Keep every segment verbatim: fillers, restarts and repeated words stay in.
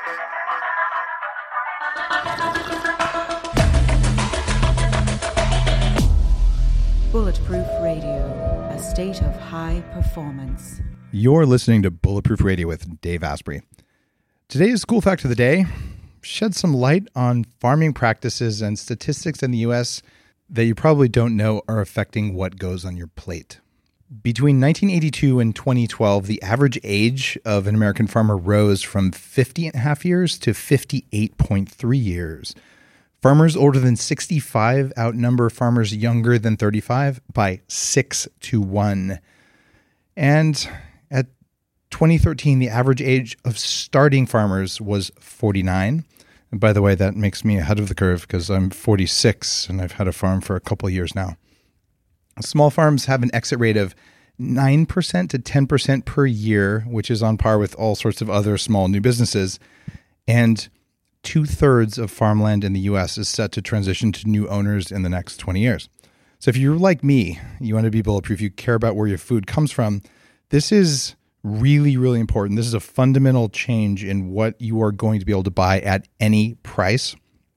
Bulletproof Radio, a state of high performance. You're listening to Bulletproof Radio with Dave Asprey. Today's cool fact of the day sheds some light on farming practices and statistics in the U S that you probably don't know are affecting what goes on your plate. Between nineteen eighty-two and twenty twelve, the average age of an American farmer rose from fifty and a half years to fifty-eight point three years. Farmers older than sixty-five outnumber farmers younger than thirty-five by six to one. And at twenty thirteen, the average age of starting farmers was forty-nine. And by the way, that makes me ahead of the curve because I'm forty-six and I've had a farm for a couple of years now. Small farms have an exit rate of nine percent to ten percent per year, which is on par with all sorts of other small new businesses. And two-thirds of farmland in the U S is set to transition to new owners in the next twenty years. So if you're like me, you want to be bulletproof, you care about where your food comes from, this is really, really important. This is a fundamental change in what you are going to be able to buy at any price.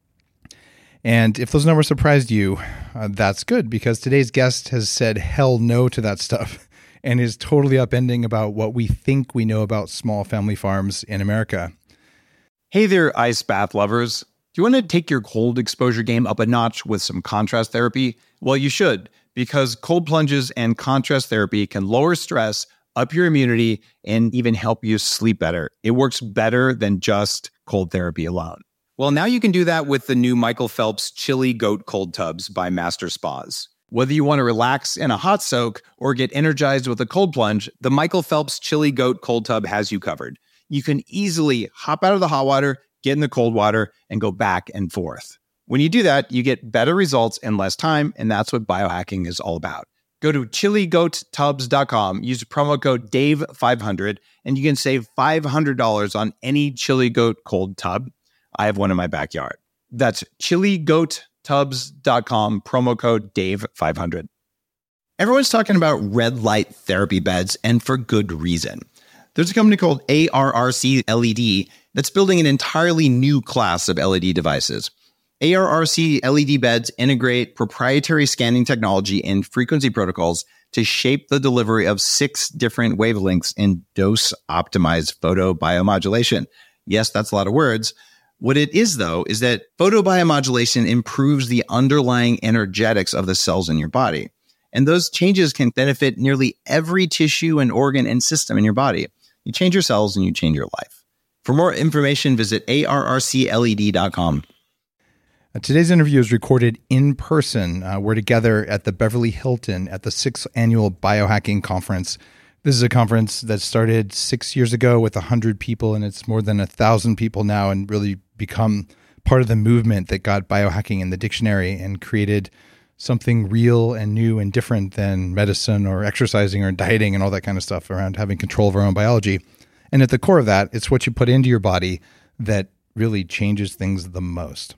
And if those numbers surprised you, uh, that's good, because today's guest has said hell no to that stuff and is totally upending about what we think we know about small family farms in America. Hey there, ice bath lovers. Do you want to take your cold exposure game up a notch with some contrast therapy? Well, you should, because cold plunges and contrast therapy can lower stress, up your immunity, and even help you sleep better. It works better than just cold therapy alone. Well, now you can do that with the new Michael Phelps Chili Goat Cold Tubs by Master Spas. Whether you want to relax in a hot soak or get energized with a cold plunge, the Michael Phelps Chili Goat Cold Tub has you covered. You can easily hop out of the hot water, get in the cold water, and go back and forth. When you do that, you get better results in less time, and that's what biohacking is all about. Go to chili goat tubs dot com, use promo code Dave five hundred, and you can save five hundred dollars on any Chili Goat cold tub. I have one in my backyard. That's chili goat tubs dot com, promo code Dave five hundred. Everyone's talking about red light therapy beds, and for good reason. There's a company called A R R C L E D that's building an entirely new class of L E D devices. A R R C L E D beds integrate proprietary scanning technology and frequency protocols to shape the delivery of six different wavelengths in dose-optimized photobiomodulation. Yes, that's a lot of words. What it is, though, is that photobiomodulation improves the underlying energetics of the cells in your body. And those changes can benefit nearly every tissue and organ and system in your body. You change your cells and you change your life. For more information, visit A R R C L E D dot com. Today's interview is recorded in person. Uh, we're together at the Beverly Hilton at the sixth Annual Biohacking Conference. This is a conference that started six years ago with one hundred people, and it's more than one thousand people now, and really become part of the movement that got biohacking in the dictionary and created something real and new and different than medicine or exercising or dieting and all that kind of stuff around having control of our own biology. And at the core of that, it's what you put into your body that really changes things the most.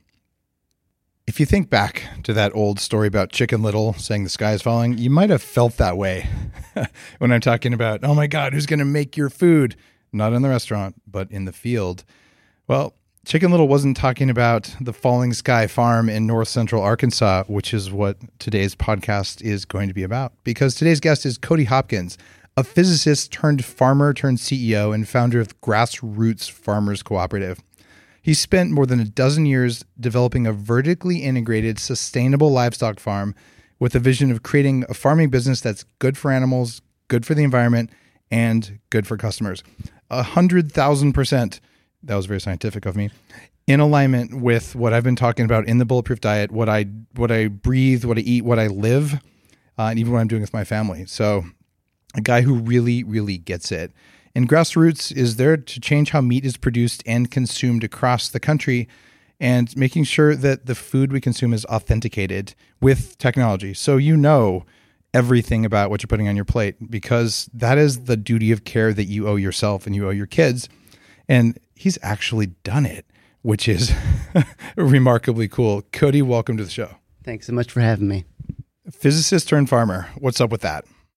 If you think back to that old story about Chicken Little saying the sky is falling, you might have felt that way when I'm talking about, oh my God, who's going to make your food? Not in the restaurant, but in the field. Well, Chicken Little wasn't talking about the Falling Sky Farm in north central Arkansas, which is what today's podcast is going to be about. Because today's guest is Cody Hopkins, a physicist turned farmer turned C E O and founder of Grassroots Farmers Cooperative. He spent more than a dozen years developing a vertically integrated, sustainable livestock farm with a vision of creating a farming business that's good for animals, good for the environment, and good for customers. A hundred thousand percent. That was very scientific of me. In alignment with what I've been talking about in the Bulletproof Diet, what I what I breathe, what I eat, what I live, uh, and even what I'm doing with my family. So a guy who really, really gets it. And Grassroots is there to change how meat is produced and consumed across the country and making sure that the food we consume is authenticated with technology. So you know everything about what you're putting on your plate, because that is the duty of care that you owe yourself and you owe your kids. And he's actually done it, which is remarkably cool. Cody, welcome to the show. Thanks so much for having me. Physicist turned farmer. What's up with that?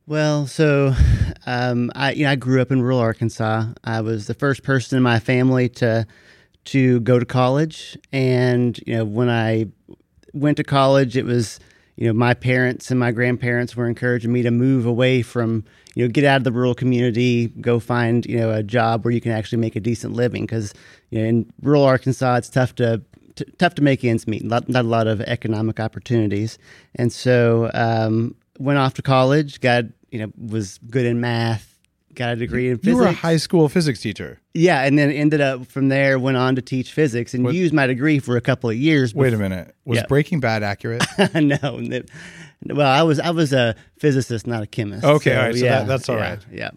Well, so um, I, you know, I grew up in rural Arkansas. I was the first person in my family to to go to college, and you know, when I went to college, it was you know my parents and my grandparents were encouraging me to move away from you know get out of the rural community, go find you know a job where you can actually make a decent living, because you know in rural Arkansas it's tough to T- tough to make ends meet, not, not a lot of economic opportunities. And so um, went off to college, got, you know, was good in math, got a degree in physics. You were a high school physics teacher. Yeah, and then ended up from there, went on to teach physics and what? used my degree for a couple of years. Wait a minute. Was yeah. Breaking Bad accurate? No. It, well, I was I was a physicist, not a chemist. Okay, so, all right, so yeah, that, that's all yeah, right. Yeah.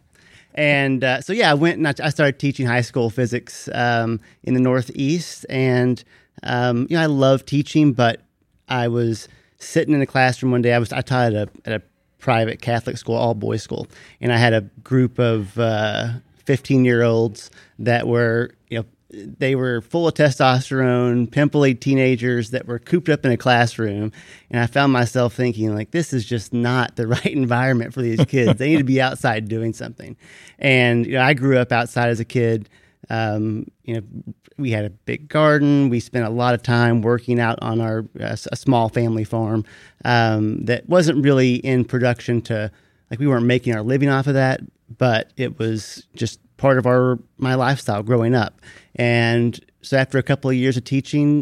And uh, so, yeah, I went and I, I started teaching high school physics um, in the Northeast, and Um, you know, I love teaching, but I was sitting in a classroom one day. I was I taught at a at a private Catholic school, all boys school, and I had a group of fifteen year olds that were you know they were full of testosterone, pimply teenagers that were cooped up in a classroom, and I found myself thinking like, this is just not the right environment for these kids. They need to be outside doing something. And you know, I grew up outside as a kid. Um, you know, we had a big garden. We spent a lot of time working out on our uh, a small family farm um, that wasn't really in production to, like we weren't making our living off of that, but it was just part of our my lifestyle growing up. And so after a couple of years of teaching,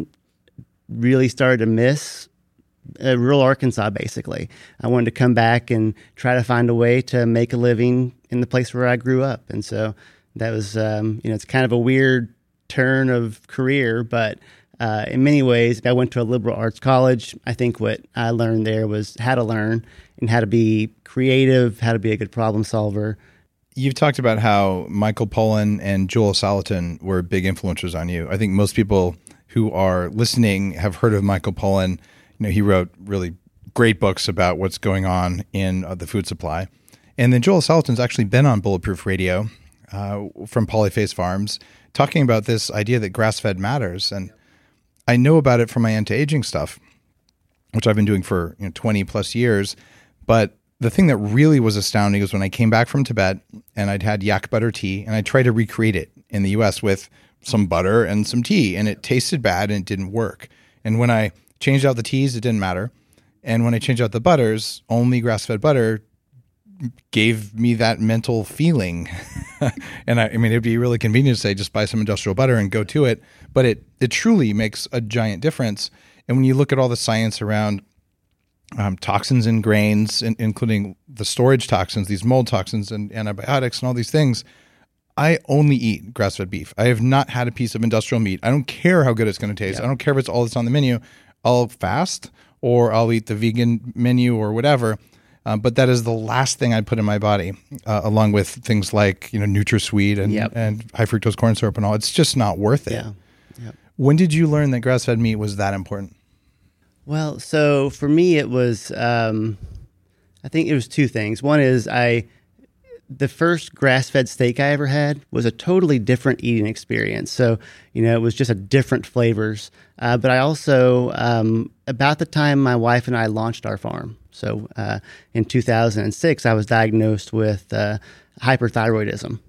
really started to miss uh, rural Arkansas, basically. I wanted to come back and try to find a way to make a living in the place where I grew up. And so that was, um, you know, it's kind of a weird turn of career, but uh, in many ways, I went to a liberal arts college. I think what I learned there was how to learn and how to be creative, how to be a good problem solver. You've talked about how Michael Pollan and Joel Salatin were big influencers on you. I think most people who are listening have heard of Michael Pollan. You know, he wrote really great books about what's going on in uh, the food supply. And then Joel Salatin's actually been on Bulletproof Radio uh, from Polyface Farms, talking about this idea that grass-fed matters. And I know about it from my anti-aging stuff, which I've been doing for you know, twenty plus years. But the thing that really was astounding was when I came back from Tibet and I'd had yak butter tea, and I tried to recreate it in the U S with some butter and some tea, and it tasted bad and it didn't work. And when I changed out the teas, it didn't matter. And when I changed out the butters, only grass-fed butter gave me that mental feeling. And I, I mean, it'd be really convenient to say, just buy some industrial butter and go to it. But it, it truly makes a giant difference. And when you look at all the science around um, toxins in grains, in, including the storage toxins, these mold toxins and antibiotics and all these things, I only eat grass-fed beef. I have not had a piece of industrial meat. I don't care how good it's going to taste. Yeah. I don't care if it's all that's on the menu. I'll fast or I'll eat the vegan menu or whatever. Uh, but that is the last thing I'd put in my body, uh, along with things like you know NutraSweet and, yep. and high fructose corn syrup and all. It's just not worth it. Yeah. Yep. When did you learn that grass-fed meat was that important? Well, so for me, it was, um, I think it was two things. One is I, the first grass-fed steak I ever had was a totally different eating experience. So, you know, it was just a different flavors. Uh, but I also, um, about the time my wife and I launched our farm, so uh, in two thousand six, I was diagnosed with uh, hyperthyroidism.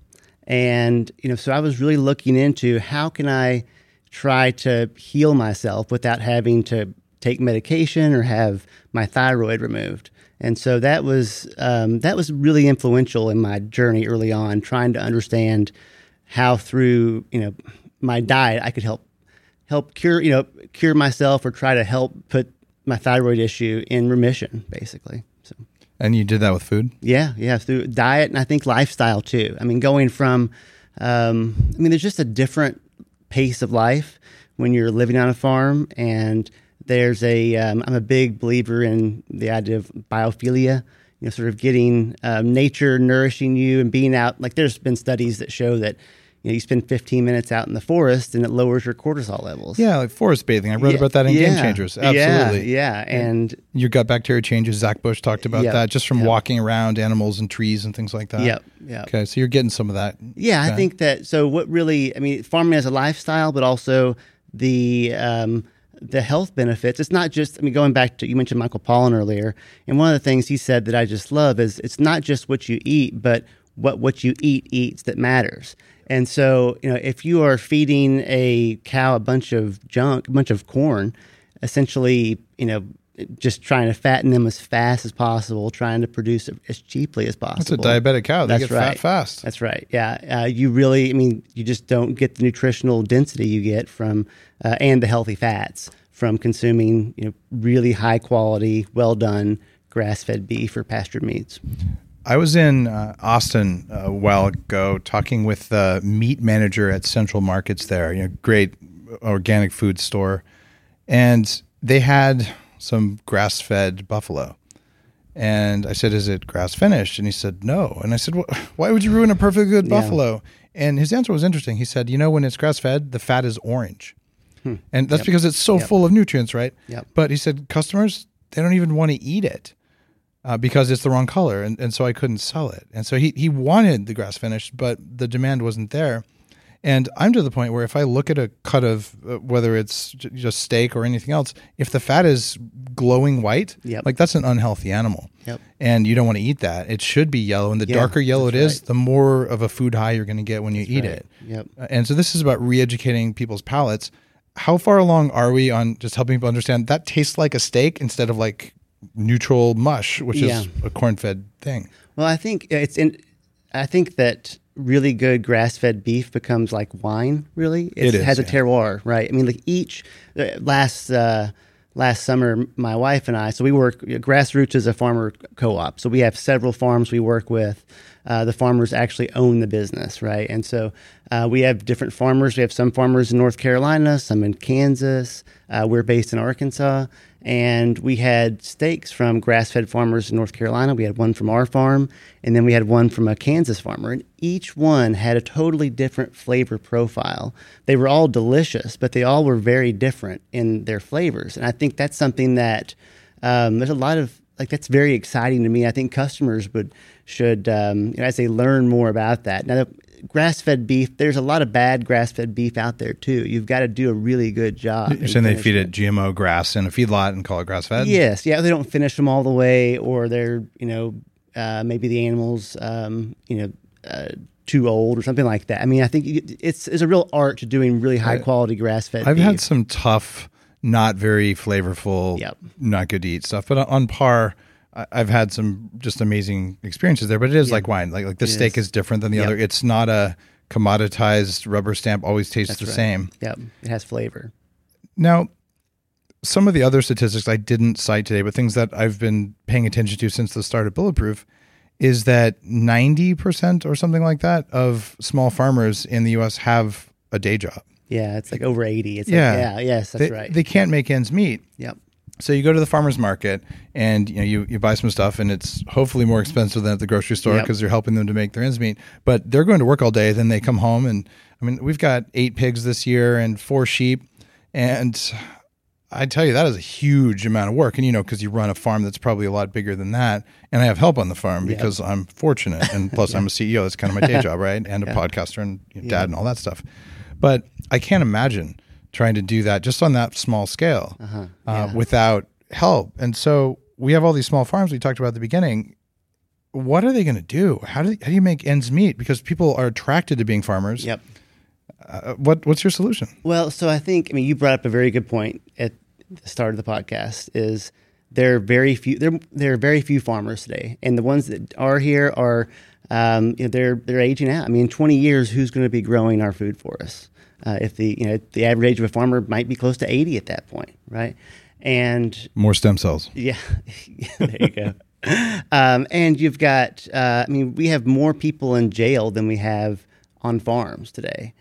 And, you know, so I was really looking into how can I try to heal myself without having to take medication or have my thyroid removed. And so that was um, that was really influential in my journey early on, trying to understand how through you know my diet I could help help cure you know cure myself or try to help put my thyroid issue in remission, basically. So. And you did that with food? Yeah, yeah, through diet and I think lifestyle too. I mean, going from um, I mean, there's just a different pace of life when you're living on a farm, and there's a, um, I'm a big believer in the idea of biophilia, you know, sort of getting um, nature nourishing you and being out. Like there's been studies that show that, you know, you spend fifteen minutes out in the forest and it lowers your cortisol levels. Yeah, like forest bathing. I wrote yeah, about that in yeah, Game Changers. Absolutely. Yeah, yeah. And your gut bacteria changes. Zach Bush talked about yep, that just from yep. walking around animals and trees and things like that. Yep, yep. Okay, so you're getting some of that. Yeah, okay. I think that, so what really, I mean, farming as a lifestyle, but also the, um, the health benefits. It's not just, I mean, going back to, you mentioned Michael Pollan earlier, and one of the things he said that I just love is it's not just what you eat, but what what you eat eats that matters. And so, you know, if you are feeding a cow a bunch of junk, a bunch of corn, essentially, you know, just trying to fatten them as fast as possible, trying to produce it as cheaply as possible. That's a diabetic cow. They That's get right. fat fast. That's right. Yeah. Uh, you really, I mean, you just don't get the nutritional density you get from, uh, and the healthy fats from consuming, you know, really high quality, well done grass-fed beef or pastured meats. I was in uh, Austin a while ago talking with the meat manager at Central Markets there, you know, great organic food store. And they had some grass-fed buffalo. And I said, is it grass-finished? And he said, no. And I said, well, why would you ruin a perfectly good Yeah. buffalo? And his answer was interesting. He said, you know, when it's grass-fed, the fat is orange. Hmm. And that's Yep. because it's so Yep. full of nutrients, right? Yep. But he said, customers, they don't even want to eat it uh, because it's the wrong color. And, and so I couldn't sell it. And so he, he wanted the grass-finished, but the demand wasn't there. And I'm to the point where if I look at a cut of uh, whether it's j- just steak or anything else, if the fat is glowing white, Yep. like that's an unhealthy animal. Yep. And you don't want to eat that. It should be yellow. And the Yeah, darker yellow it that's is, right. the more of a food high you're going to get when you eat right. it. Yep. Uh, And so this is about re-educating people's palates. How far along are we on just helping people understand that tastes like a steak instead of like neutral mush, which Yeah. is a corn-fed thing? Well, I think it's in, I think that really good grass-fed beef becomes like wine. Really, It It's, is, has a yeah. terroir, right? I mean, like each uh, last uh, last summer, my wife and I. So we work. Grassroots is a farmer co-op. So we have several farms we work with. Uh, the farmers actually own the business, right? And so uh, we have different farmers. We have some farmers in North Carolina, some in Kansas. Uh, we're based in Arkansas. And we had steaks from grass-fed farmers in North Carolina. We had one from our farm, and then we had one from a Kansas farmer. And each one had a totally different flavor profile. They were all delicious, but they all were very different in their flavors. And I think that's something that um, there's a lot of, like, that's very exciting to me. I think customers would should, um, you know, as they learn more about that. Now, the grass-fed beef, there's a lot of bad grass-fed beef out there too. You've got to do a really good job. You're in saying they feed finishing it G M O grass in a feedlot and call it grass-fed? Yes, yeah, they don't finish them all the way, or they're, you know, uh, maybe the animals, um, you know, uh, too old or something like that. I mean, I think it's it's a real art to doing really high quality grass-fed I've beef. had some tough, not very flavorful, Yep. not good to eat stuff, but on par, I- I've had some just amazing experiences there. But it is like wine. Like like the It steak is. is different than the Yep. other. It's not a commoditized rubber stamp. Always tastes That's the right. same. Yep, it has flavor. Now, some of the other statistics I didn't cite today, but things that I've been paying attention to since the start of Bulletproof, is that ninety percent or something like that of small farmers in the U S have a day job. Yeah, it's like over eighty. It's Yeah. like, yeah, yes, that's They, right. they can't make ends meet. Yep. So you go to the farmer's market and you know you, you buy some stuff and it's hopefully more expensive than at the grocery store Yep. because you're helping them to make their ends meet. But they're going to work all day. Then they come home and I mean we've got eight pigs this year and four sheep, and I tell you that is a huge amount of work. And you know because you run a farm that's probably a lot bigger than that, and I have help on the farm Yep. because I'm fortunate, and plus I'm a C E O. That's kind of my day job, right? And a podcaster and you know, dad and all that stuff. But I can't imagine trying to do that just on that small scale Uh-huh. uh, Yeah. without help. And so we have all these small farms we talked about at the beginning. What are they going to do? How do, how do you make ends meet? Because people are attracted to being farmers. Yep. Uh, what What's your solution? Well, so I think, I mean, you brought up a very good point at the start of the podcast. Is there are very few there there are very few farmers today, and the ones that are here are um, you know, they're they're aging out. I mean, in twenty years, who's going to be growing our food for us? Uh, if the you know the average age of a farmer might be close to eighty at that point, right? And More stem cells. yeah, there you go. Um, and you've got, uh, I mean, we have more people in jail than we have on farms today.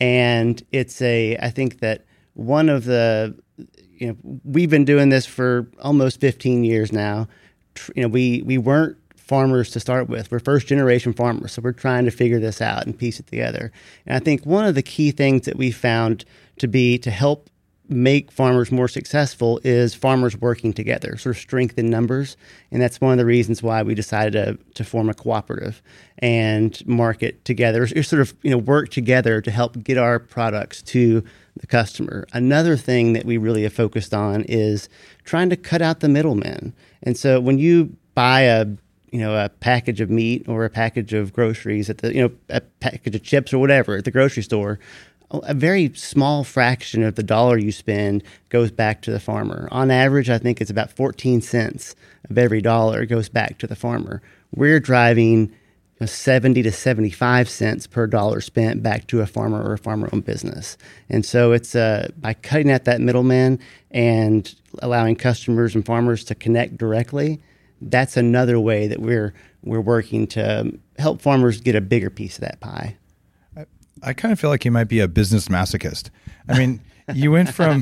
And it's a, I think that one of the, you know, we've been doing this for almost fifteen years now. Tr- You know, we, we weren't farmers to start with. We're first generation farmers. So we're trying to figure this out and piece it together. And I think one of the key things that we found to be, to help make farmers more successful is farmers working together, sort of strength in numbers. And that's one of the reasons why we decided to, to form a cooperative and market together, or sort of, you know, work together to help get our products to the customer. Another thing that we really have focused on is trying to cut out the middlemen. And so when you buy a you know, a package of meat or a package of groceries at the, you know, a package of chips or whatever at the grocery store, a very small fraction of the dollar you spend goes back to the farmer. On average, I think it's about fourteen cents of every dollar goes back to the farmer. We're driving you know, seventy to seventy-five cents per dollar spent back to a farmer or a farmer-owned business. And so it's uh, by cutting out that middleman and allowing customers and farmers to connect directly, that's another way that we're we're working to help farmers get a bigger piece of that pie. I, I kind of feel like you might be a business masochist. I mean, you went from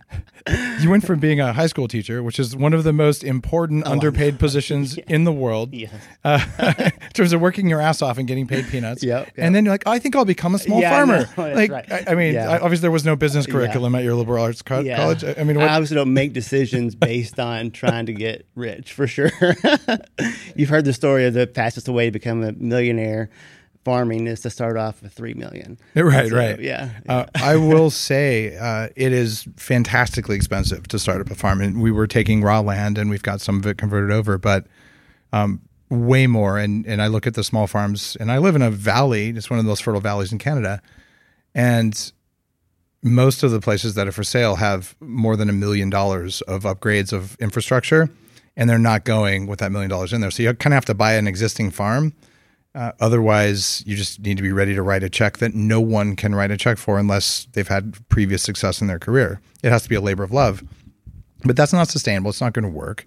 you went from being a high school teacher, which is one of the most important oh, underpaid positions yeah. in the world, yes. uh, in terms of working your ass off and getting paid peanuts. Yep, yep. And then you're like, oh, I think I'll become a small yeah, farmer. No, like, right. I, I mean, yeah. I, obviously there was no business curriculum yeah. at your liberal arts co- yeah. college. I mean, what? I obviously don't make decisions based on trying to get rich, for sure. You've heard the story of the fastest way to become a millionaire. Farming is to start off with three million. Right, so, right. Yeah. yeah. Uh, I will say uh, it is fantastically expensive to start up a farm. And we were taking raw land, and we've got some of it converted over, but um, way more. And and I look at the small farms, and I live in a valley. It's one of the most fertile valleys in Canada, and most of the places that are for sale have more than a million dollars of upgrades of infrastructure, and they're not going with that million dollars in there. So you kind of have to buy an existing farm. Uh, otherwise, you just need to be ready to write a check that no one can write a check for unless they've had previous success in their career. It has to be a labor of love, but that's not sustainable. It's not going to work.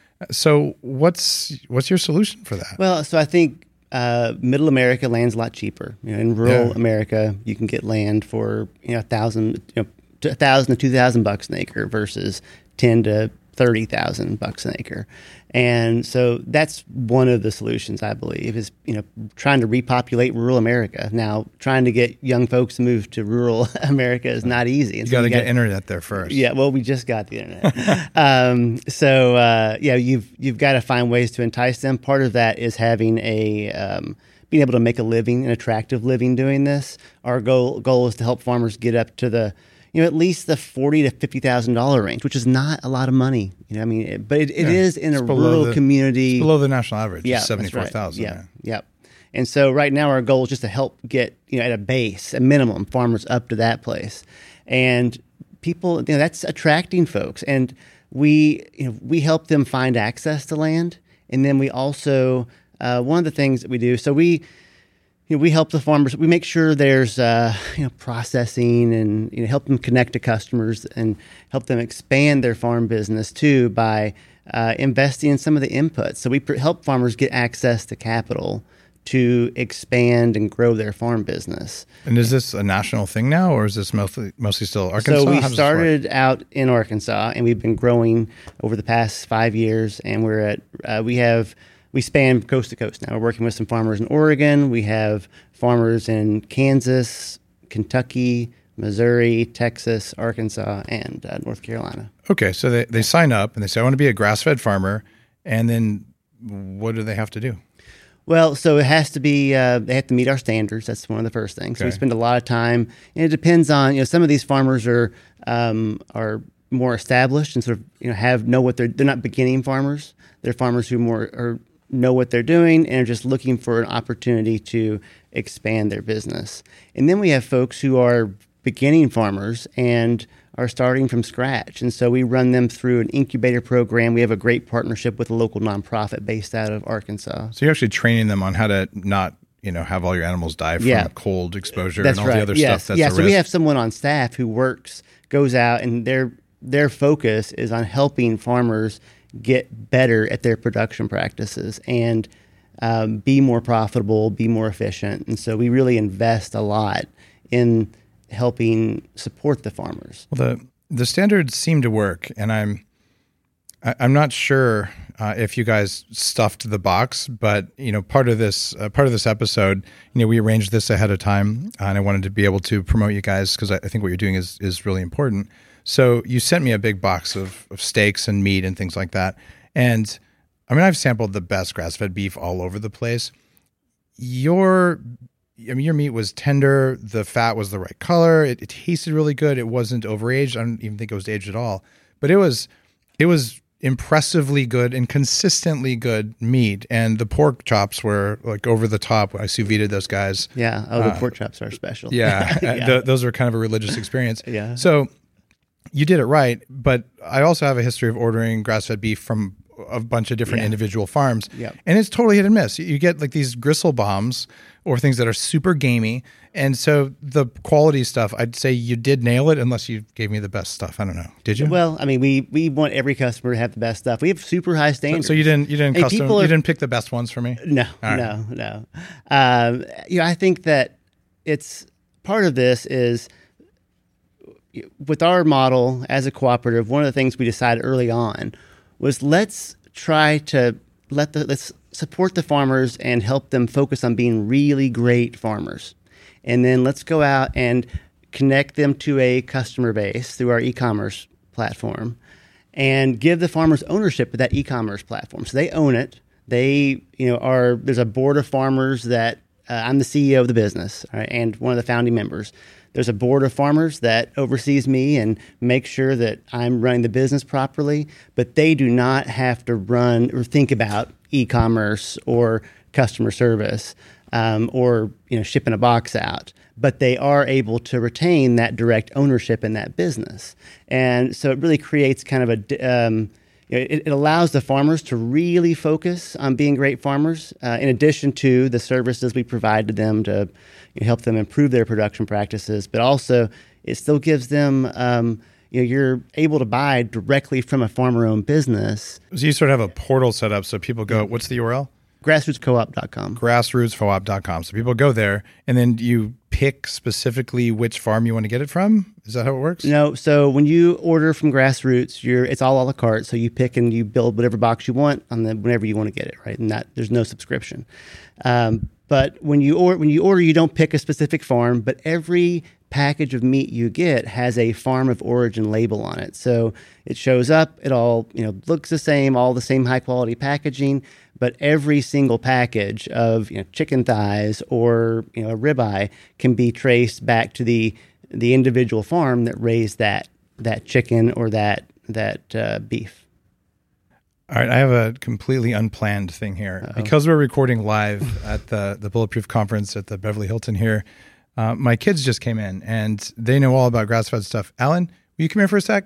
So, what's what's your solution for that? Well, so I think uh, Middle America land's a lot cheaper. You know, in rural Yeah. America, you can get land for you know a thousand, you know, a thousand to two thousand bucks an acre versus ten to thirty thousand bucks an acre. And so that's one of the solutions, I believe, is you know trying to repopulate rural America. Now, trying to get young folks to move to rural America is not easy. You so got to you get gotta, internet there first. Yeah, well, we just got the internet. um, so uh, yeah, you've you've got to find ways to entice them. Part of that is having a um, being able to make a living, an attractive living doing this. Our goal goal is to help farmers get up to the you know, at least the forty to fifty thousand dollar range, which is not a lot of money. You know, I mean, it, but it, it Yeah. is in It's a below rural the- community. It's below the national average. Yeah, It's seventy-four thousand. Yeah, yeah. And so right now our goal is just to help get you know at a base, a minimum, farmers up to that place, and people. You know, that's attracting folks, and we you know we help them find access to land, and then we also uh, one of the things that we do. So we. You know, we help the farmers. We make sure there's uh, you know processing and you know help them connect to customers and help them expand their farm business too by uh, investing in some of the inputs. So we pr- help farmers get access to capital to expand and grow their farm business. And is this a national thing now, or is this mostly mostly still Arkansas? So we How does this started out in Arkansas, and we've been growing over the past five years. And we're at uh, we have. We span coast to coast now. We're working with some farmers in Oregon. We have farmers in Kansas, Kentucky, Missouri, Texas, Arkansas, and uh, North Carolina. Okay, so they, they sign up and they say, I want to be a grass-fed farmer. And then what do they have to do? Well, so it has to be, uh, they have to meet our standards. That's one of the first things. So we Okay. spend a lot of time, and it depends on, you know, some of these farmers are um, are more established and sort of, you know, have, know what they're, they're not beginning farmers. They're farmers who more are, know what they're doing and are just looking for an opportunity to expand their business. And then we have folks who are beginning farmers and are starting from scratch. And so we run them through an incubator program. We have a great partnership with a local nonprofit based out of Arkansas. So you're actually training them on how to not, you know, have all your animals die from Yeah. cold exposure That's and all right. the other yes. stuff that's yeah. a So risk. we have someone on staff who works, goes out, and their their focus is on helping farmers get better at their production practices and um, be more profitable, be more efficient. And so we really invest a lot in helping support the farmers. Well, the the standards seem to work, and I'm I, I'm not sure uh, if you guys stuffed the box, but you know, part of this uh, part of this episode, you know, we arranged this ahead of time, and I wanted to be able to promote you guys because I, I think what you're doing is is really important. So you sent me a big box of, of steaks and meat and things like that, and I mean, I've sampled the best grass-fed beef all over the place. Your I mean, your meat was tender. The fat was the right color. It, it tasted really good. It wasn't overaged. I don't even think it was aged at all. But it was, it was impressively good and consistently good meat. And the pork chops were like over the top. I sous vide those guys. Yeah. Oh, the uh, pork chops are special. Yeah, yeah. th- those were kind of a religious experience. Yeah. So you did it right. But I also have a history of ordering grass-fed beef from a bunch of different Yeah. individual farms. Yep. And it's totally hit and miss. You get like these gristle bombs or things that are super gamey. And so the quality stuff, I'd say you did nail it unless you gave me the best stuff. I don't know. Did you? Well, I mean, we we want every customer to have the best stuff. We have super high so, standards. so you didn't you didn't Hey, custom people are- you didn't pick the best ones for me? No, All right. no, no. Um, you know, I think that it's part of this is with our model as a cooperative. One of the things we decided early on was let's try to let the let's support the farmers and help them focus on being really great farmers, and then let's go out and connect them to a customer base through our e-commerce platform, and give the farmers ownership of that e-commerce platform, so they own it. They, you know, are there's a board of farmers that uh, I'm the C E O of the business, all right, and one of the founding members. There's a board of farmers that oversees me and makes sure that I'm running the business properly, but they do not have to run or think about e-commerce or customer service um, or you know shipping a box out. But they are able to retain that direct ownership in that business, and so it really creates kind of a um, you know, it, it allows the farmers to really focus on being great farmers, uh, in addition to the services we provide to them to you know, help them improve their production practices. But also, it still gives them, um, you know, you're able to buy directly from a farmer-owned business. So you sort of have a portal set up so people go, what's the U R L? grassroots co op dot com. grassroots co op dot com. So people go there and then you pick specifically which farm you want to get it from? Is that how it works? No, so when you order from Grassroots, you're it's all a la carte. So you pick and you build whatever box you want on the whenever you want to get it, right? And that there's no subscription. Um, but when you or when you order, you don't pick a specific farm, but every package of meat you get has a farm of origin label on it. So it shows up, it all, you know, looks the same, all the same high quality packaging, but every single package of, you know, chicken thighs or, you know, a ribeye can be traced back to the the individual farm that raised that that chicken or that that uh, beef. All right, I have a completely unplanned thing here. Uh-oh. Because we're recording live at the the Bulletproof conference at the Beverly Hilton here. Uh, my kids just came in and they know all about grass-fed stuff. Alan, will you come here for a sec?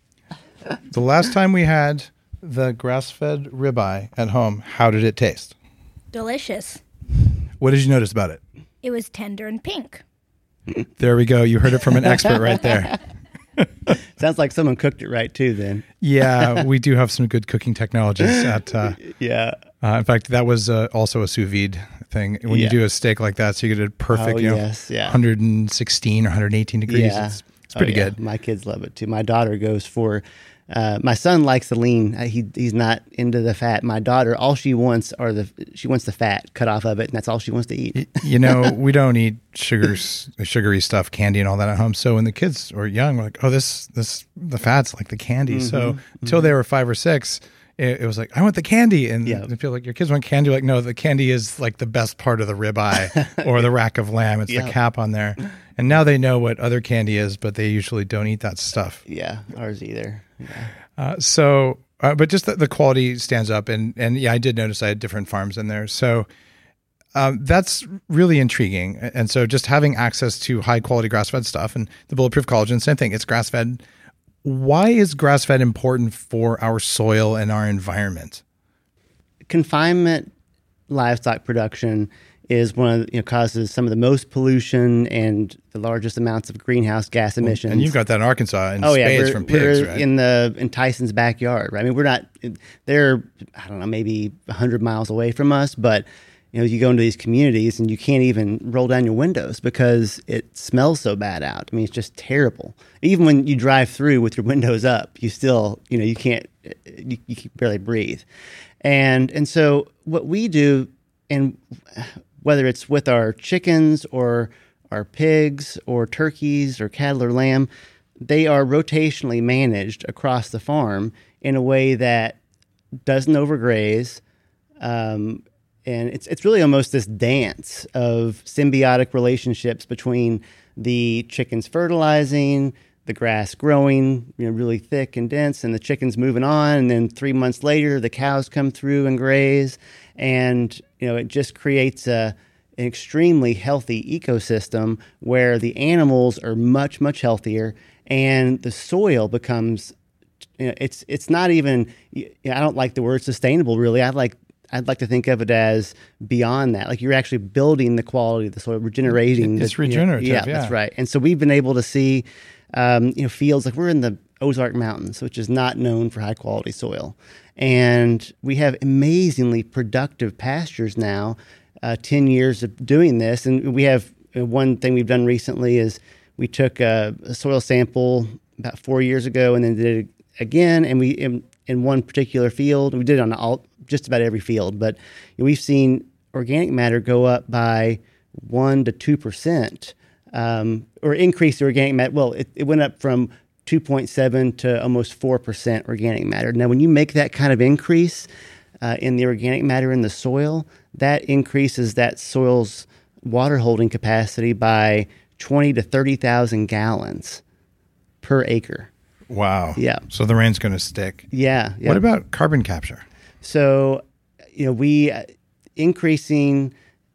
The last time we had the grass-fed ribeye at home, how did it taste? Delicious. What did you notice about it? It was tender and pink. There we go. You heard it from an expert right there. Sounds like someone cooked it right too then. Yeah, we do have some good cooking technologies at uh, yeah. Uh, in fact, that was uh, also a sous vide thing. When yeah. you do a steak like that, so you get it perfect, oh, you know, yes, yeah. one hundred sixteen or one hundred eighteen degrees. Yeah. It's, it's pretty oh, yeah. good. My kids love it too. My daughter goes for, uh, my son likes the lean. Uh, he he's not into the fat. My daughter, all she wants are the, she wants the fat cut off of it, and that's all she wants to eat. You know, we don't eat sugars, sugary stuff, candy and all that at home. So when the kids were young, we're like, oh, this, this, the fat's like the candy. Mm-hmm, so mm-hmm. until they were five or six, it, it was like, I want the candy. And yep. they feel like your kids want candy. Like, no, the candy is like the best part of the ribeye or the rack of lamb. It's yep. the cap on there. And now they know what other candy is, but they usually don't eat that stuff. Yeah, ours either. Yeah. Uh, so, uh, but just the, the quality stands up. And, and yeah, I did notice I had different farms in there. So um, that's really intriguing. And so just having access to high quality grass-fed stuff and the Bulletproof Collagen, same thing, it's grass-fed. Why is grass-fed important for our soil and our environment? Confinement livestock production is one of the, you know, causes some of the most pollution and the largest amounts of greenhouse gas emissions. And you've got that in Arkansas in oh, spades yeah, from pigs, we're right? in the in Tyson's backyard, right? I mean, we're not they're I don't know, maybe a hundred miles away from us, but you know, you go into these communities and you can't even roll down your windows because it smells so bad out. I mean, it's just terrible. Even when you drive through with your windows up, you still, you know, you can't, you, you can barely breathe. And and so what we do, and whether it's with our chickens or our pigs or turkeys or cattle or lamb, they are rotationally managed across the farm in a way that doesn't overgraze, um, and it's it's really almost this dance of symbiotic relationships between the chickens fertilizing, the grass growing, you know, really thick and dense, and the chickens moving on. And then three months later, the cows come through and graze, and you know, it just creates a an extremely healthy ecosystem where the animals are much much healthier, and the soil becomes, you know, it's it's not even. You know, I don't like the word sustainable. Really, I like. I'd like to think of it as beyond that. Like you're actually building the quality of the soil, regenerating. It's the, regenerative. You know, yeah, yeah, that's right. And so we've been able to see, um, you know, fields like we're in the Ozark Mountains, which is not known for high quality soil, and we have amazingly productive pastures now. Uh, Ten years of doing this, and we have uh, one thing we've done recently is we took a, a soil sample about four years ago, and then did it again, and we in, in one particular field we did it on all. Just about every field, but we've seen organic matter go up by one to two percent, um, or increase the organic matter. Well, it, it went up from two point seven to almost four percent organic matter. Now, when you make that kind of increase uh, in the organic matter in the soil, that increases that soil's water holding capacity by twenty to thirty thousand gallons per acre. Wow. Yeah. So the rain's going to stick. Yeah, yeah. What about carbon capture? So, you know, we uh, increasing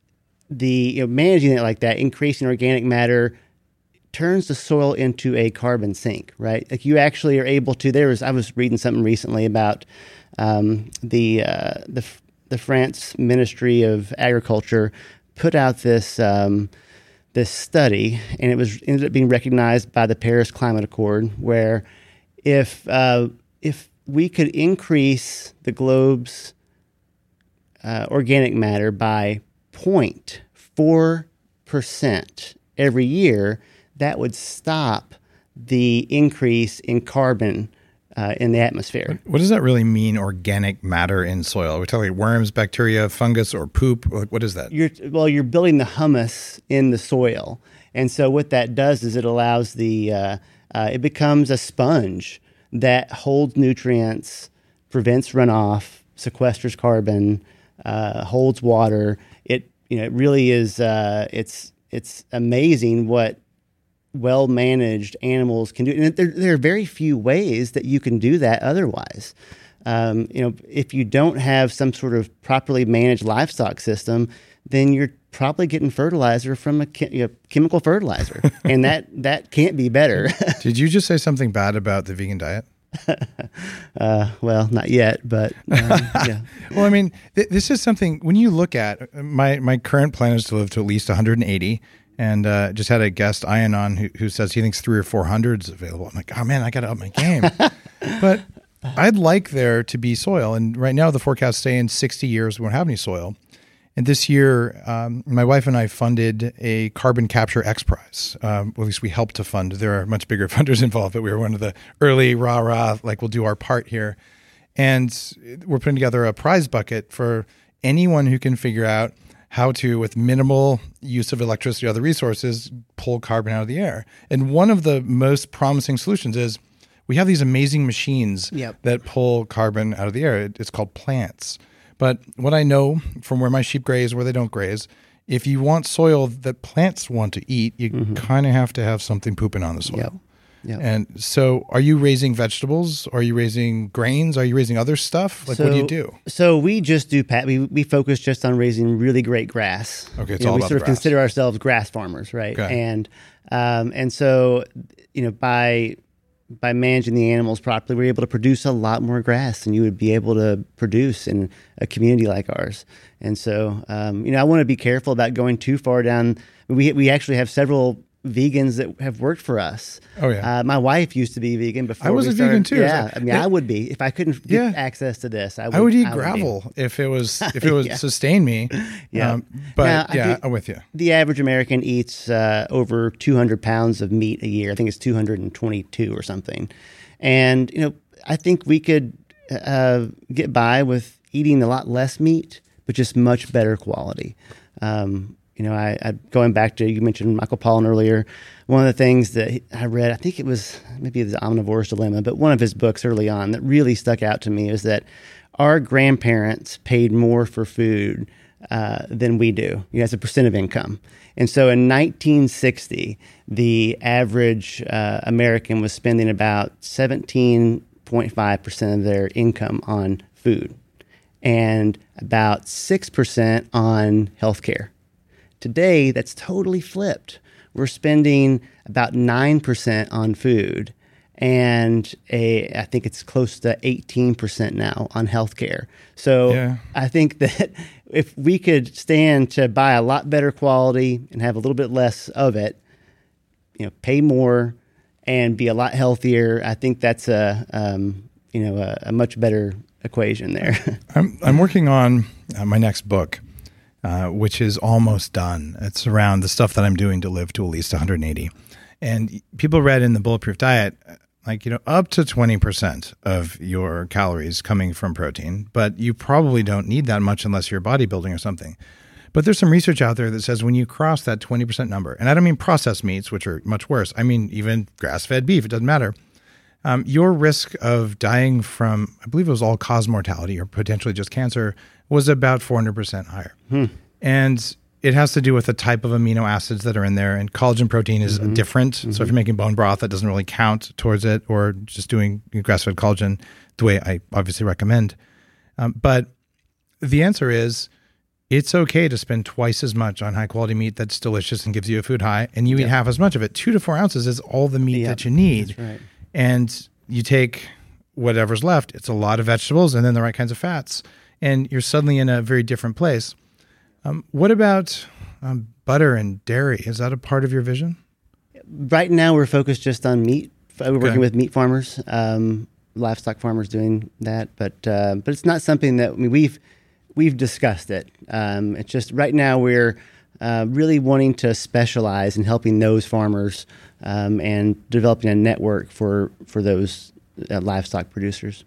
the, you know, managing it like that, increasing organic matter turns the soil into a carbon sink, right? Like you actually are able to, there was, I was reading something recently about um, the, uh, the, the France Ministry of Agriculture put out this, um, this study, and it was ended up being recognized by the Paris Climate Accord, where if, uh, if, we could increase the globe's uh, organic matter by zero point four percent every year, that would stop the increase in carbon uh, in the atmosphere. What does that really mean, organic matter in soil? Are we talking worms, bacteria, fungus, or poop? What is that? You're, well, you're building the humus in the soil. And so what that does is it allows the, uh, uh, it becomes a sponge that holds nutrients, prevents runoff, sequesters carbon, uh, holds water. It you know it really is uh, it's it's amazing what well managed animals can do. And there, there are very few ways that you can do that otherwise. Um, you know, if you don't have some sort of properly managed livestock system, then you're probably getting fertilizer from a che- you know, chemical fertilizer, and that that can't be better. Did you just say something bad about the vegan diet? uh, well, not yet, but um, yeah. Well, I mean, th- this is something when you look at my my current plan is to live to at least one hundred eighty, and uh, just had a guest Ian on who, who says he thinks three or four hundred is available. I'm like, oh man, I got to up my game. But I'd like there to be soil, and right now the forecasts say in sixty years we won't have any soil. And this year, um, my wife and I funded a Carbon Capture X Prize. Um, well, at least we helped to fund. There are much bigger funders involved, but we were one of the early rah-rah, like we'll do our part here. And we're putting together a prize bucket for anyone who can figure out how to, with minimal use of electricity or other resources, pull carbon out of the air. And one of the most promising solutions is we have these amazing machines Yep. that pull carbon out of the air. It's called plants. But what I know from where my sheep graze, where they don't graze, if you want soil that plants want to eat, you mm-hmm. kind of have to have something pooping on the soil. Yep. Yep. And so are you raising vegetables? Are you raising grains? Are you raising other stuff? Like, so, what do you do? So we just do, Pat, we, we focus just on raising really great grass. Okay, it's you know, all we about sort the of grass. consider ourselves grass farmers, right? Okay. And um, and so, you know, by by managing the animals properly, we're able to produce a lot more grass than you would be able to produce in a community like ours. And so, um, you know, I want to be careful about going too far down. We we actually have several vegans that have worked for us. Oh, yeah. Uh, my wife used to be vegan before. I was we a started. vegan, too. Yeah, So- I mean, I would be if I couldn't get Yeah. access to this. I would, I would eat be. gravel if it was if it would Yeah. sustain me. Yeah. Um, but Now, I yeah, think- I'm with you. The average American eats uh, over two hundred pounds of meat a year. I think it's two hundred twenty-two or something. And, you know, I think we could uh, get by with eating a lot less meat, but just much better quality. Um, you know, I, I going back to, you mentioned Michael Pollan earlier. One of the things that I read, I think it was maybe The Omnivore's Dilemma, but one of his books early on that really stuck out to me is that our grandparents paid more for food uh, than we do, you know, as a percent of income. And so in nineteen sixty, the average uh, American was spending about seventeen point five percent of their income on food and about six percent on healthcare. Today, that's totally flipped. We're spending about nine percent on food, and a, I think it's close to eighteen percent now on healthcare. So Yeah. I think that if we could stand to buy a lot better quality and have a little bit less of it, you know, pay more and be a lot healthier, I think that's a um, you know a, a much better equation there. I'm I'm working on uh, my next book, uh, which is almost done. It's around the stuff that I'm doing to live to at least one hundred eighty. And people read in the Bulletproof Diet, like, you know, up to twenty percent of your calories coming from protein, but you probably don't need that much unless you're bodybuilding or something. But there's some research out there that says when you cross that twenty percent number, and I don't mean processed meats, which are much worse. I mean, even grass-fed beef, it doesn't matter. Um, your risk of dying from, I believe it was all-cause mortality or potentially just cancer, was about four hundred percent higher. Hmm. And it has to do with the type of amino acids that are in there. And collagen protein is Mm-hmm. different. Mm-hmm. So if you're making bone broth, that doesn't really count towards it, or just doing grass-fed collagen the way I obviously recommend. Um, but the answer is, it's okay to spend twice as much on high-quality meat that's delicious and gives you a food high, and you eat Yep. half as much of it. Two to four ounces is all the meat Yep. that you need. That's right. And you take whatever's left. It's a lot of vegetables and then the right kinds of fats. And you're suddenly in a very different place. Um, what about um, butter and dairy? Is that a part of your vision? Right now, we're focused just on meat. We're Okay. working with meat farmers, um, livestock farmers doing that, but uh, but it's not something that I mean, we've we've discussed it. Um, it's just right now we're uh, really wanting to specialize in helping those farmers um, and developing a network for for those uh, livestock producers.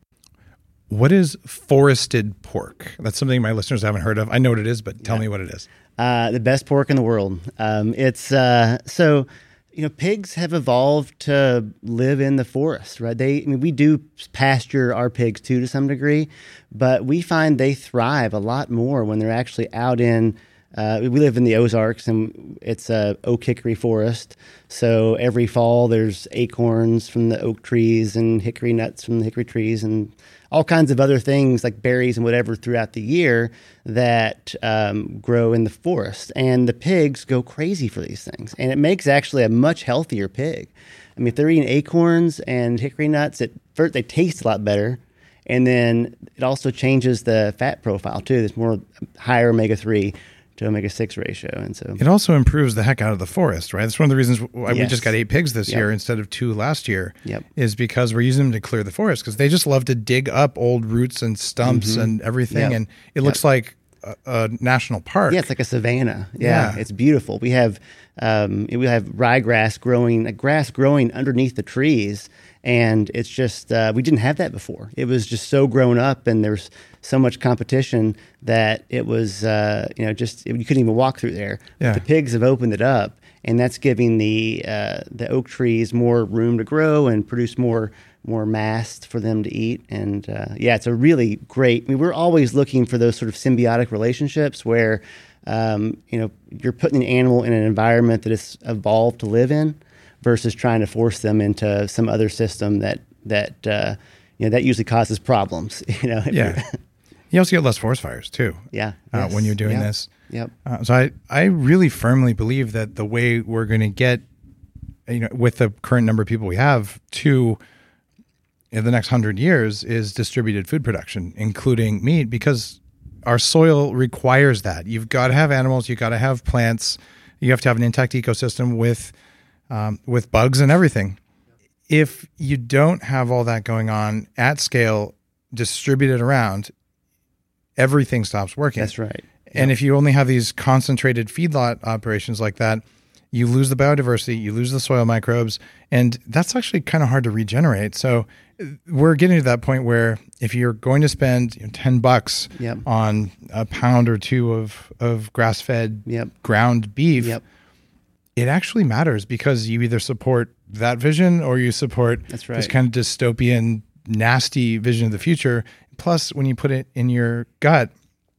What is forested pork? That's something my listeners haven't heard of. I know what it is, but tell Yeah. me what it is. Uh, the best pork in the world. Um, it's uh, so you know pigs have evolved to live in the forest, right? They, I mean, we do pasture our pigs too to some degree, but we find they thrive a lot more when they're actually out in. Uh, we live in the Ozarks, and it's a oak hickory forest. So every fall, there's acorns from the oak trees and hickory nuts from the hickory trees, and all kinds of other things like berries and whatever throughout the year that um, grow in the forest. And the pigs go crazy for these things, and it makes actually a much healthier pig. I mean, if they're eating acorns and hickory nuts, at first they taste a lot better. And then it also changes the fat profile too. There's more higher omega three to omega six ratio. And so It also improves the heck out of the forest, right? That's one of the reasons why we Yes. just got eight pigs this Yep. year instead of two last year, Yep. is because we're using them to clear the forest, because they just love to dig up old roots and stumps and everything. Yep. And it looks like a, a national park. yeah, it's like a savanna. Yeah, Yeah. it's beautiful. We have um, we have ryegrass growing, like grass growing underneath the trees, and it's just uh, we didn't have that before. It was just so grown up, and there's so much competition that it was uh, you know just you couldn't even walk through there. Yeah. But the pigs have opened it up, and that's giving the uh, the oak trees more room to grow and produce more more mast for them to eat. And uh, yeah, it's a really great. I mean, we're always looking for those sort of symbiotic relationships where um, you know you're putting an animal in an environment that it's evolved to live in, versus trying to force them into some other system that that uh, you know that usually causes problems. You know, if Yeah. you're- You also get less forest fires too. yeah. Uh, Yes. when you're doing Yep. this. Yep. Uh, so I, I really firmly believe that the way we're going to get, you know, with the current number of people we have to in the next hundred years is distributed food production, including meat, because our soil requires that. You've got to have animals. You've got to have plants. You have to have an intact ecosystem with, um, with bugs and everything. If you don't have all that going on at scale, distributed around, everything stops working. That's right. And if you only have these concentrated feedlot operations like that, you lose the biodiversity, you lose the soil microbes, and that's actually kind of hard to regenerate. So uh, we're getting to that point where if you're going to spend you know, ten bucks Yep. on a pound or two of, of grass-fed Yep. ground beef, Yep. it actually matters, because you either support that vision or you support That's this right. kind of dystopian, nasty vision of the future. Plus, when you put it in your gut,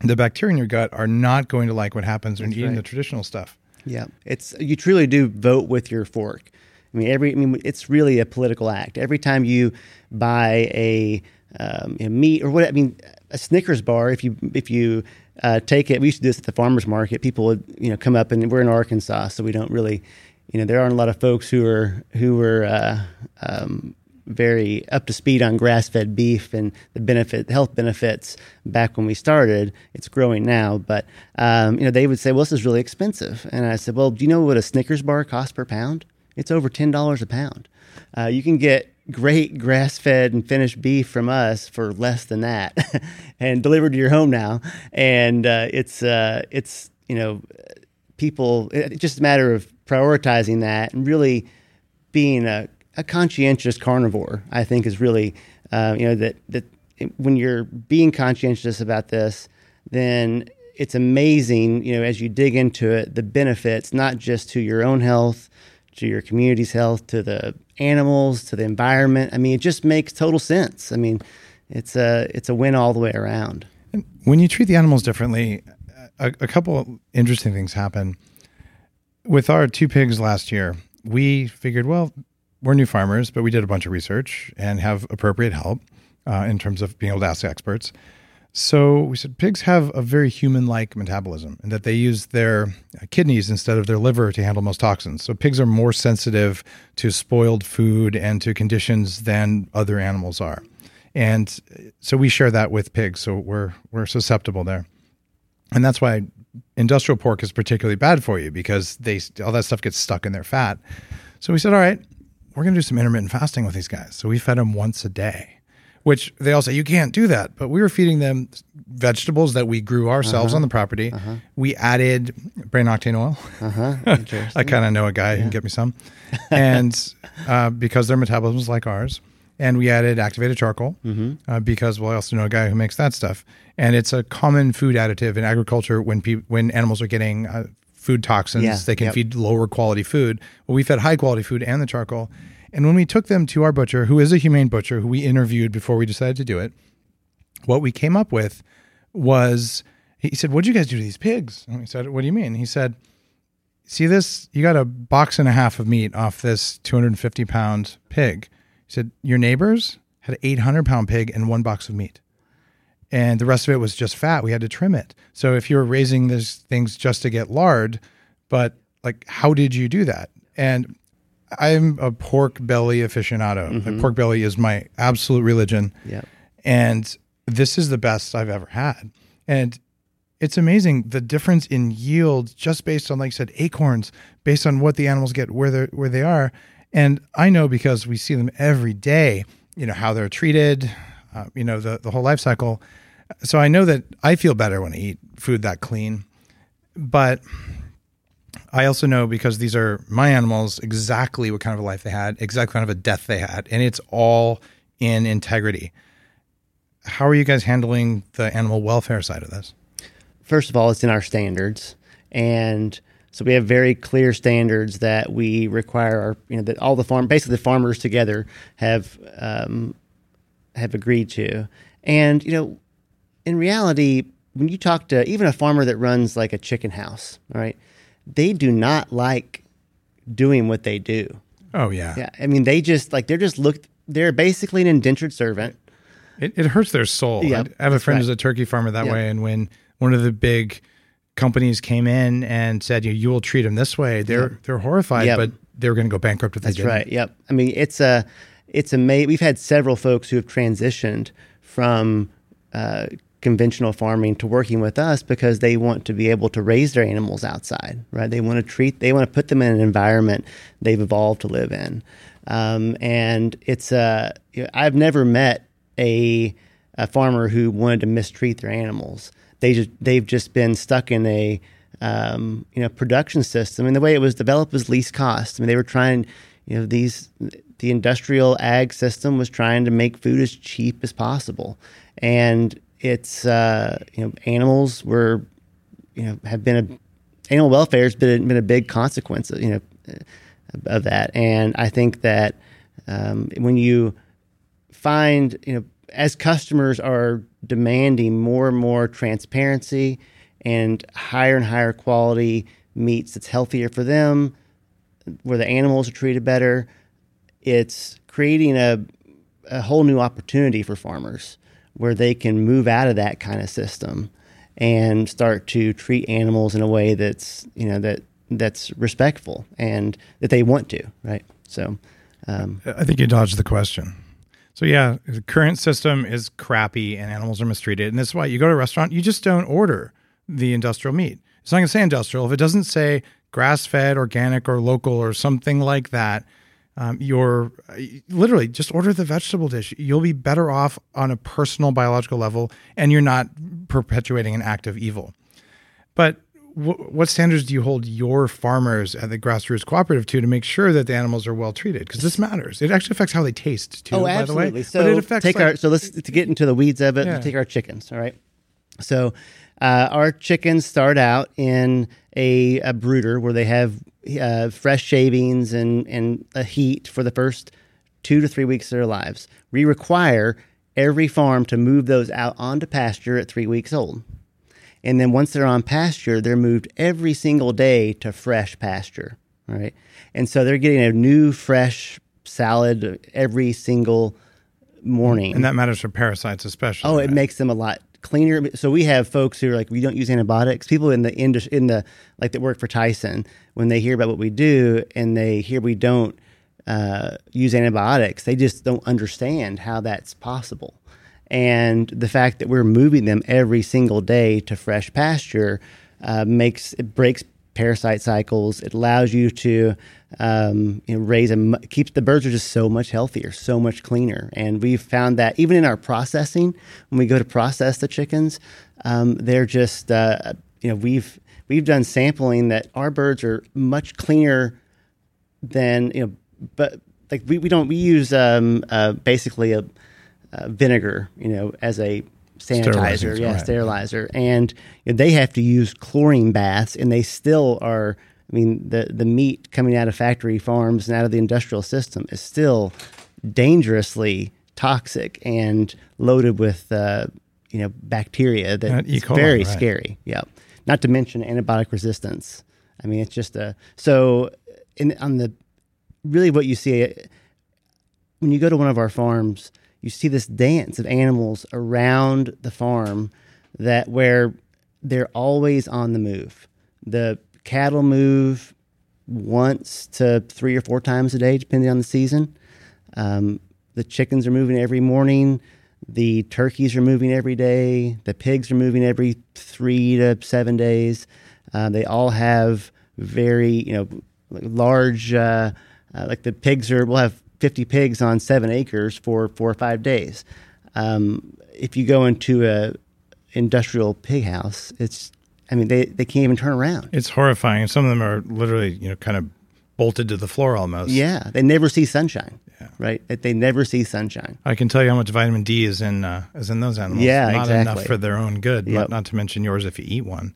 the bacteria in your gut are not going to like what happens when That's eating right. the traditional stuff. Yeah, it's you truly do vote with your fork. I mean, every I mean, it's really a political act. Every time you buy a, um, a meat or what I mean, a Snickers bar. If you if you uh, take it, we used to do this at the farmers market. People would you know come up, and we're in Arkansas, so we don't really, you know, there aren't a lot of folks who are who are uh, um, very up to speed on grass-fed beef and the benefit, the health benefits back when we started. It's growing now, but um, you know, they would say, "Well, this is really expensive," and I said, "Well, do you know what a Snickers bar costs per pound? It's over ten dollars a pound. Uh, you can get great grass-fed and finished beef from us for less than that, and delivered to your home now. And uh, it's uh, it's you know, people. It's just a matter of prioritizing that and really being a, a conscientious carnivore. I think is really uh, you know that that when you're being conscientious about this, then it's amazing. You know, as you dig into it, the benefits not just to your own health, to your community's health, to the animals, to the environment. I mean, it just makes total sense. I mean, it's a it's a win all the way around. And when you treat the animals differently, a, a couple of interesting things happen. With our two pigs last year, we figured, well, we're new farmers, but we did a bunch of research and have appropriate help uh, in terms of being able to ask experts. So we said pigs have a very human-like metabolism and that they use their kidneys instead of their liver to handle most toxins. So pigs are more sensitive to spoiled food and to conditions than other animals are. And so we share that with pigs, so we're we're susceptible there. And that's why industrial pork is particularly bad for you, because they all that stuff gets stuck in their fat. So we said, all right, we're going to do some intermittent fasting with these guys. So we fed them once a day. Which they all say, you can't do that. But we were feeding them vegetables that we grew ourselves uh-huh. on the property. Uh-huh. We added brain octane oil. Uh-huh. I kind of know a guy yeah. who can get me some. And uh, because their metabolism is like ours. And we added activated charcoal mm-hmm. uh, because, well, I also know a guy who makes that stuff. And it's a common food additive in agriculture when pe- when animals are getting uh, food toxins. Yeah. They can yep. feed lower quality food. Well, we fed high quality food and the charcoal. And when we took them to our butcher, who is a humane butcher, who we interviewed before we decided to do it, what we came up with was, he said, what'd you guys do to these pigs? And we said, what do you mean? He said, see this? You got a box and a half of meat off this two hundred fifty pound pig. He said, your neighbors had an eight hundred pound pig and one box of meat. And the rest of it was just fat. We had to trim it. So if you were raising these things just to get lard, but like, how did you do that? And I'm a pork belly aficionado. Mm-hmm. Like pork belly is my absolute religion. Yep. And this is the best I've ever had. And it's amazing the difference in yield just based on, like you said, acorns, based on what the animals get, where they where they are. And I know because we see them every day, you know, how they're treated, uh, you know, the, the whole life cycle. So I know that I feel better when I eat food that clean. But I also know, because these are my animals, exactly what kind of a life they had, exactly kind of a death they had, and it's all in integrity. How are you guys handling the animal welfare side of this? First of all, it's in our standards, and so we have very clear standards that we require our, you know, that all the farm, basically the farmers together have um, have agreed to. And you know, in reality, when you talk to even a farmer that runs like a chicken house, all right, they do not like doing what they do. Oh yeah. Yeah. I mean, they just like, they're just look, they're basically an indentured servant. It, it hurts their soul. Yeah, I have a friend right. who's a turkey farmer that yeah. way. And when one of the big companies came in and said, you, you will treat them this way, they're, yep. they're horrified, yep. but they were going to go bankrupt if That's they didn't. right. Yep. I mean, it's a, it's amazing. We've had several folks who have transitioned from, uh, conventional farming to working with us because they want to be able to raise their animals outside, right? They want to treat, they want to put them in an environment they've evolved to live in. Um, and it's, uh, you know, I've never met a, a farmer who wanted to mistreat their animals. They just, they've just been stuck in a, um, you know, production system. And the way it was developed was least cost. I mean, they were trying, you know, these, the industrial ag system was trying to make food as cheap as possible. And it's, uh, you know, animals were, you know, have been a, animal welfare has been a, been a big consequence, of, you know, of that. And I think that um, when you find, you know, as customers are demanding more and more transparency and higher and higher quality meats that's healthier for them, where the animals are treated better, it's creating a, a whole new opportunity for farmers where they can move out of that kind of system and start to treat animals in a way that's, you know, that that's respectful and that they want to, right? So um, I think you dodged the question. So yeah, the current system is crappy and animals are mistreated. And that's why you go to a restaurant, you just don't order the industrial meat. It's not going to say industrial. If it doesn't say grass-fed, organic, or local, or something like that, um, you're literally just order the vegetable dish. You'll be better off on a personal biological level, and you're not perpetuating an act of evil. But w- what standards do you hold your farmers at the Grassroots Cooperative to to make sure that the animals are well treated? Because this matters. It actually affects how they taste too. Oh, by absolutely. the way. So but it affects take like, our so let's to get into the weeds of it. Yeah. Let's take our chickens. All right. So uh, our chickens start out in a, a brooder where they have uh, fresh shavings and and a heat for the first two to three weeks of their lives. We require every farm to move those out onto pasture at three weeks old. And then once they're on pasture, they're moved every single day to fresh pasture, all right? And so they're getting a new fresh salad every single morning. And that matters for parasites especially. Oh, right? it makes them a lot cleaner. So we have folks who are like, we don't use antibiotics. People in the industry, in the like that work for Tyson, when they hear about what we do and they hear we don't uh, use antibiotics, they just don't understand how that's possible. And the fact that we're moving them every single day to fresh pasture uh, makes it breaks parasite cycles. It allows you to um, you know, raise a keeps the birds are just so much healthier, so much cleaner. And we've found that even in our processing, when we go to process the chickens, um, they're just uh, you know we've we've done sampling that our birds are much cleaner than you know, but like we, we don't we use um, uh, basically a Uh, vinegar, you know, as a sanitizer, yeah, right. sterilizer, and you know, they have to use chlorine baths, and they still are. I mean, the the meat coming out of factory farms and out of the industrial system is still dangerously toxic and loaded with uh, you know bacteria that E. is coli, very right. scary. Yeah, not to mention antibiotic resistance. I mean, it's just a so in on the really what you see when you go to one of our farms. You see this dance of animals around the farm that where they're always on the move. The cattle move once to three or four times a day, depending on the season. Um, the chickens are moving every morning. The turkeys are moving every day. The pigs are moving every three to seven days. Uh, they all have very, you know, large, uh, uh, like the pigs are, we'll have fifty pigs on seven acres for four or five days. Um, if you go into a industrial pig house, it's, I mean, they, they can't even turn around. It's horrifying. Some of them are literally, you know, kind of bolted to the floor almost. Yeah. They never see sunshine, Yeah. right? They never see sunshine. I can tell you how much vitamin D is in uh, is in those animals. Yeah, Not exactly. enough for their own good, Yep. not, not to mention yours if you eat one.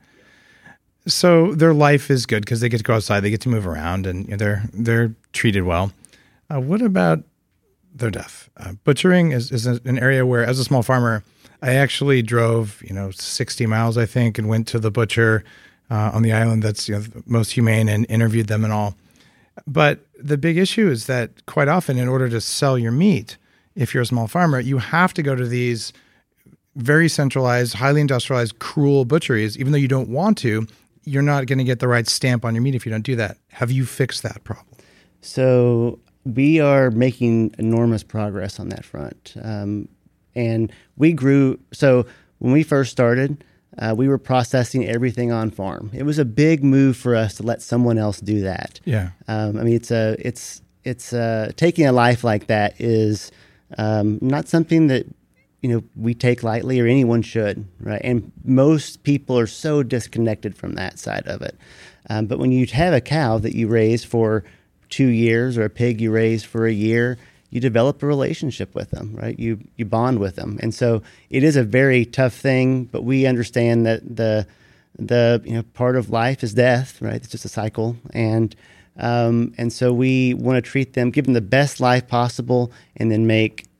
So their life is good because they get to go outside, they get to move around, and you know, they're they're treated well. Uh, what about their death? Uh, butchering is, is an area where, as a small farmer, I actually drove, you know, sixty miles, I think, and went to the butcher uh, on the island that's, you know, the most humane and interviewed them and all. But the big issue is that quite often, in order to sell your meat, if you're a small farmer, you have to go to these very centralized, highly industrialized, cruel butcheries. Even though you don't want to, you're not going to get the right stamp on your meat if you don't do that. Have you fixed that problem? So we are making enormous progress on that front. Um, and we grew, so when we first started, uh, we were processing everything on farm. It was a big move for us to let someone else do that. Yeah. Um, I mean, it's a, it's, it's uh taking a life like that is um, not something that, you know, we take lightly or anyone should, right? And most people are so disconnected from that side of it. Um, but when you have a cow that you raise for two years or a pig you raise for a year, you develop a relationship with them, right? You you bond with them. And so it is a very tough thing, but we understand that the the you know part of life is death, right? It's just a cycle. And um, and so we want to treat them, give them the best life possible, and then make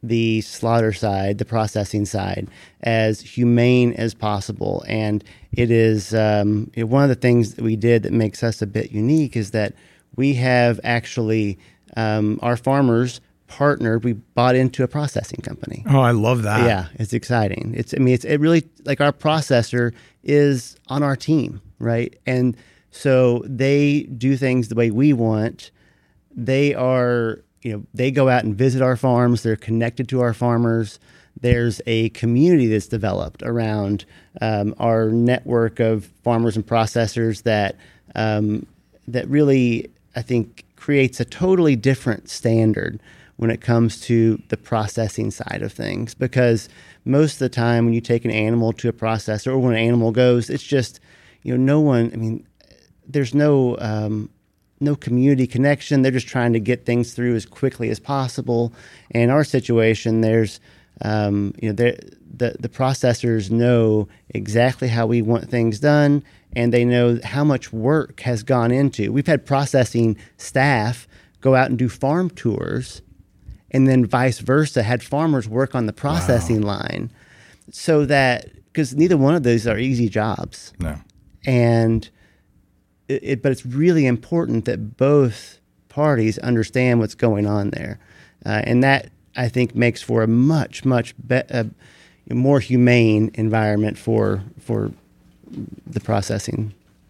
the slaughter side, the processing side, as humane as possible. And it is um, you know, one of the things that we did that makes us a bit unique is that we have actually um, our farmers partnered. We bought into a processing company. Oh, I love that. Yeah, it's exciting. It's I mean, it's it really like our processor is on our team, right? And so they do things the way we want. They are, you know, they go out and visit our farms. They're connected to our farmers. There's a community that's developed around um, our network of farmers and processors that um, that really, I think, creates a totally different standard when it comes to the processing side of things. Because most of the time when you take an animal to a processor or when an animal goes, it's just, you know, no one, I mean, there's no um, no community connection. They're just trying to get things through as quickly as possible. And in our situation, there's, um, you know, the, the processors know exactly how we want things done, and they know how much work has gone into. We've had processing staff go out and do farm tours, and then vice versa, had farmers work on the processing wow. line, so that, because neither one of those are easy jobs. No. And it, it, but it's really important that both parties understand what's going on there. Uh, and that, I think, makes for a much, much be- uh, more humane environment for for the processing.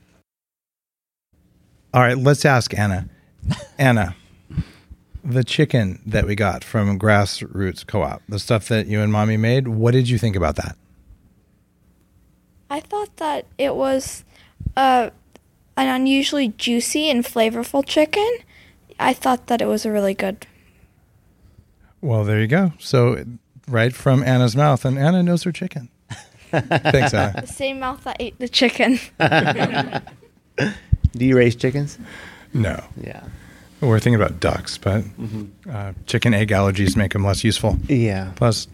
All right, let's ask Anna. Anna, the chicken that we got from Grassroots Co-op, the stuff that you and Mommy made, what did you think about that? I thought that it was uh, an unusually juicy and flavorful chicken. I thought that it was a really good. Well, there you go. So, right from Anna's mouth, and Anna knows her chicken. Thanks, Anna. The same mouth that ate the chicken. Do you raise chickens? No. Yeah. We're thinking about ducks, but mm-hmm. uh, chicken egg allergies make them less useful. Yeah. Plus,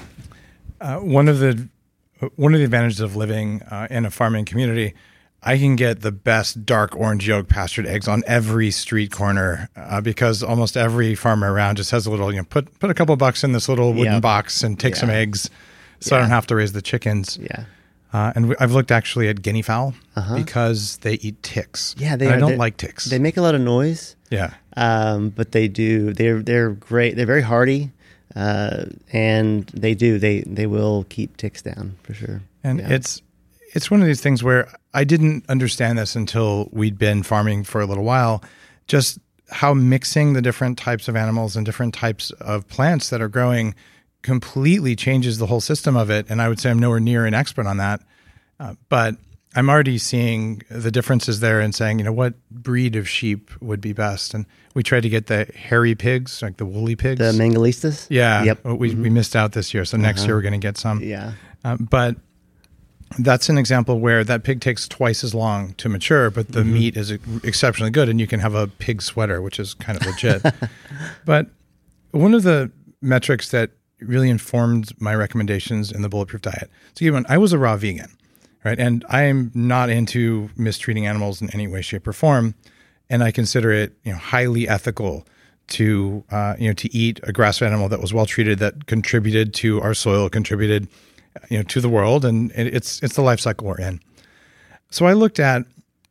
uh, one of the one of the advantages of living uh, in a farming community, I can get the best dark orange yolk pastured eggs on every street corner uh, because almost every farmer around just has a little, you know, put put a couple of bucks in this little wooden yep. box and take yeah. some eggs, so yeah. I don't have to raise the chickens. Yeah. Uh, and we, I've looked actually at guinea fowl uh-huh. because they eat ticks. Yeah, they. And are, I don't like ticks. They make a lot of noise. Yeah. Um, but they do. They're they're great. They're very hardy, uh, and they do. They they will keep ticks down for sure. And yeah. it's it's one of these things where I didn't understand this until we'd been farming for a little while. Just how mixing the different types of animals and different types of plants that are growing completely changes the whole system of it. And I would say I'm nowhere near an expert on that. Uh, but I'm already seeing the differences there and saying, you know, what breed of sheep would be best. And we tried to get the hairy pigs, like the woolly pigs. The Mangalistas? Yeah. Yep. We, mm-hmm. we missed out this year. So uh-huh. next year we're going to get some. Yeah. Uh, but that's an example where that pig takes twice as long to mature, but the mm-hmm. meat is exceptionally good. And you can have a pig sweater, which is kind of legit. But one of the metrics that really informed my recommendations in the Bulletproof Diet. So, even I was a raw vegan, right? And I am not into mistreating animals in any way, shape, or form. And I consider it, you know, highly ethical to, uh, you know, to eat a grass-fed animal that was well treated, that contributed to our soil, contributed, you know, to the world, and it's it's the life cycle we're in. So I looked at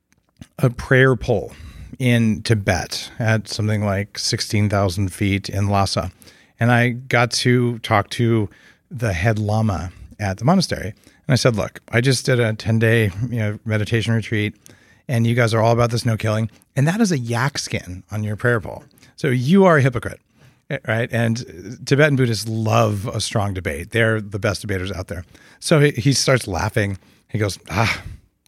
a prayer pole in Tibet at something like sixteen thousand feet in Lhasa. And I got to talk to the head lama at the monastery. And I said, look, I just did a ten-day you know, meditation retreat, and you guys are all about this no killing. And that is a yak skin on your prayer pole. So you are a hypocrite, right? And Tibetan Buddhists love a strong debate. They're the best debaters out there. So he, he starts laughing. He goes, ah,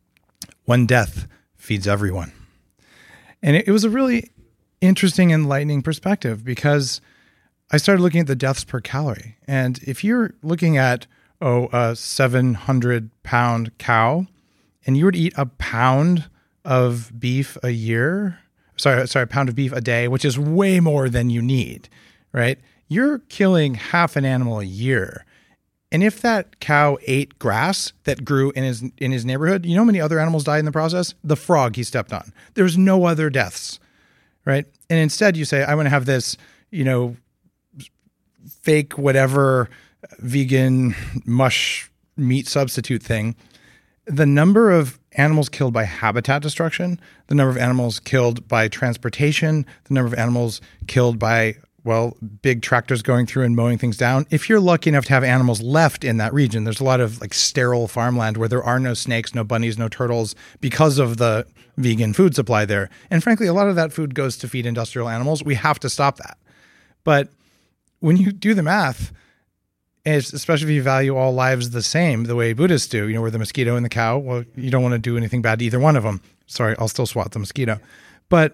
one death feeds everyone. And it, it was a really interesting, enlightening perspective because I started looking at the deaths per calorie. And if you're looking at, oh, a seven hundred pound cow, and you were to eat a pound of beef a year, sorry, sorry, a pound of beef a day, which is way more than you need, right? You're killing half an animal a year. And if that cow ate grass that grew in his in his neighborhood, you know how many other animals died in the process? The frog he stepped on. There's no other deaths, right? And instead you say, I want to have this, you know, fake whatever vegan mush meat substitute thing, the number of animals killed by habitat destruction, the number of animals killed by transportation, the number of animals killed by, well, big tractors going through and mowing things down. If you're lucky enough to have animals left in that region, there's a lot of like sterile farmland where there are no snakes, no bunnies, no turtles because of the vegan food supply there. And frankly, a lot of that food goes to feed industrial animals. We have to stop that. But when you do the math, especially if you value all lives the same, the way Buddhists do, you know, where the mosquito and the cow, well, you don't want to do anything bad to either one of them. Sorry, I'll still swat the mosquito. But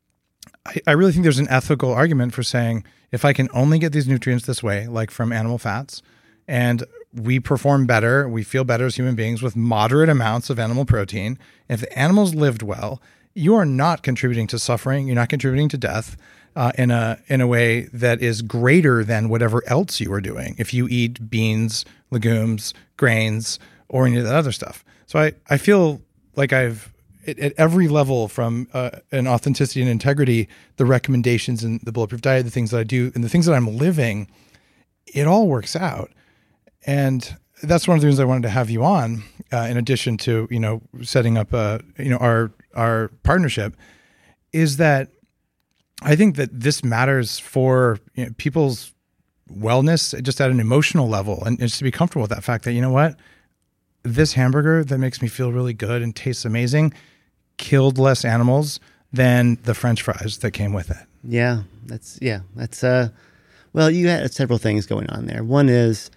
I, I really think there's an ethical argument for saying, if I can only get these nutrients this way, like from animal fats, and we perform better, we feel better as human beings with moderate amounts of animal protein, if the animals lived well, you are not contributing to suffering, you're not contributing to death, Uh, in a in a way that is greater than whatever else you are doing if you eat beans, legumes, grains, or any of that other stuff. So I, I feel like I've, at, at every level from uh, an authenticity and integrity, the recommendations in the Bulletproof Diet, the things that I do, and the things that I'm living, it all works out. And that's one of the reasons I wanted to have you on, uh, in addition to, you know, setting up a, you know, our our partnership, is that I think that this matters for, you know, people's wellness just at an emotional level, and just to be comfortable with that fact that, you know what, this hamburger that makes me feel really good and tastes amazing killed less animals than the French fries that came with it. Yeah, that's, yeah, that's, uh, well, you had several things going on there. One is,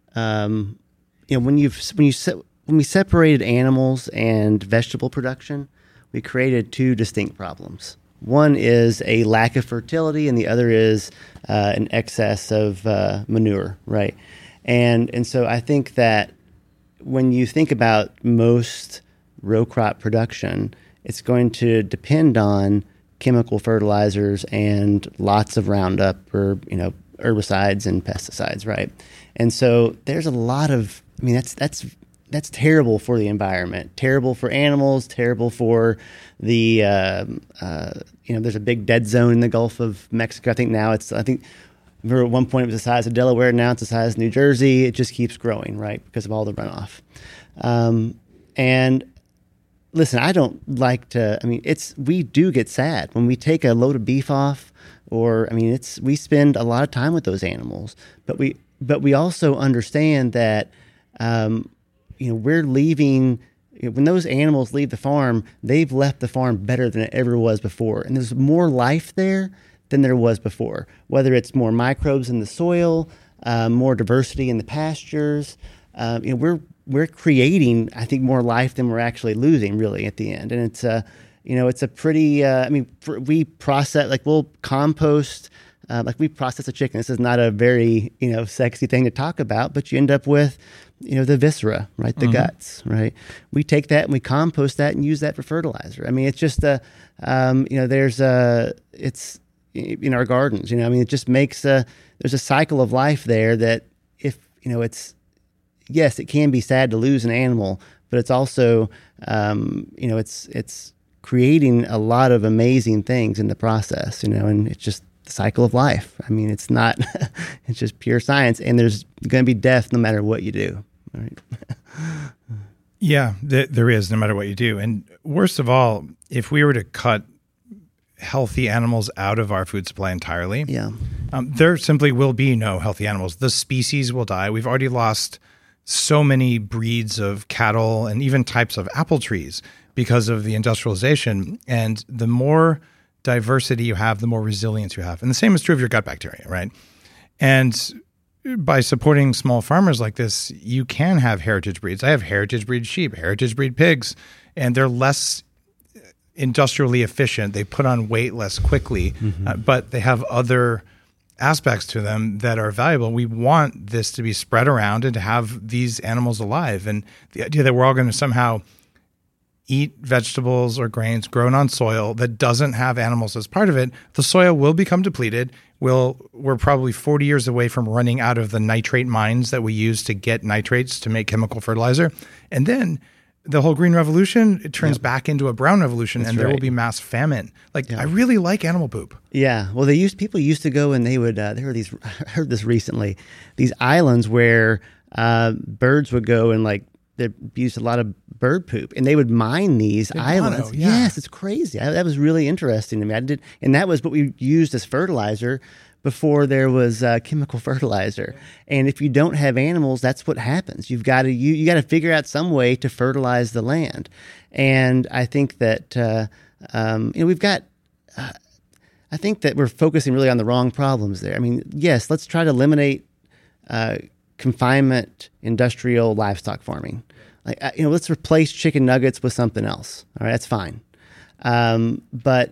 um, you know, when you've, when you, se- when we separated animals and vegetable production, we created two distinct problems. One is a lack of fertility, and the other is uh, an excess of uh, manure, right? And and so I think that when you think about most row crop production, it's going to depend on chemical fertilizers and lots of Roundup or, you know, herbicides and pesticides, right? And so there's a lot of, I mean, that's that's that's terrible for the environment, terrible for animals, terrible for the, uh, uh, you know, there's a big dead zone in the Gulf of Mexico. I think now it's, I think remember at one point it was the size of Delaware, now it's the size of New Jersey. It just keeps growing, right, because of all the runoff. Um, and listen, I don't like to, I mean, it's, we do get sad when we take a load of beef off, or, I mean, it's, we spend a lot of time with those animals, but we, but we also understand that, um, you know, we're leaving, you know, when those animals leave the farm, they've left the farm better than it ever was before. And there's more life there than there was before, whether it's more microbes in the soil, uh, more diversity in the pastures. Um, you know, we're, we're creating, I think, more life than we're actually losing really at the end. And it's a, you know, it's a pretty, uh, I mean, for, we process, like we'll compost, uh, like we process a chicken. This is not a very, you know, sexy thing to talk about, but you end up with, you know, the viscera, right? The mm-hmm. guts, right? We take that and we compost that and use that for fertilizer. I mean, it's just a, um, you know, there's a, it's in our gardens, you know, I mean, it just makes a, there's a cycle of life there that if, you know, it's, yes, it can be sad to lose an animal, but it's also, um, you know, it's, it's creating a lot of amazing things in the process, you know, and it's just the cycle of life. I mean, it's not, it's just pure science, and there's going to be death no matter what you do. Right? Yeah, th- there is, no matter what you do. And worst of all, if we were to cut healthy animals out of our food supply entirely, yeah, um, there simply will be no healthy animals. The species will die. We've already lost so many breeds of cattle and even types of apple trees because of the industrialization. And the more diversity you have, the more resilience you have. And the same is true of your gut bacteria, right? And by supporting small farmers like this, you can have heritage breeds. I have heritage breed sheep, heritage breed pigs, and they're less industrially efficient. They put on weight less quickly, mm-hmm. uh, but they have other aspects to them that are valuable. We want this to be spread around and to have these animals alive. And the idea that we're all going to somehow eat vegetables or grains grown on soil that doesn't have animals as part of it, the soil will become depleted. We'll, we're probably forty years away from running out of the nitrate mines that we use to get nitrates to make chemical fertilizer. And then the whole green revolution, it turns Yep. back into a brown revolution, That's and there will right. be mass famine. Like, Yeah. I really like animal poop. Yeah, well, they used people used to go and they would. Uh, there were these. I heard this recently. These islands where uh, birds would go and like they used a lot of bird poop, and they would mine these Big islands. mono, yeah. Yes, it's crazy. I, that was really interesting to me. I did, and that was what we used as fertilizer before there was uh, chemical fertilizer. And if you don't have animals, that's what happens. You've got to you you got to figure out some way to fertilize the land. And I think that uh, um, you know we've got. Uh, I think that we're focusing really on the wrong problems there. I mean, yes, let's try to eliminate uh, confinement, industrial livestock farming. Like, uh, you know, let's replace chicken nuggets with something else. All right, that's fine. Um, but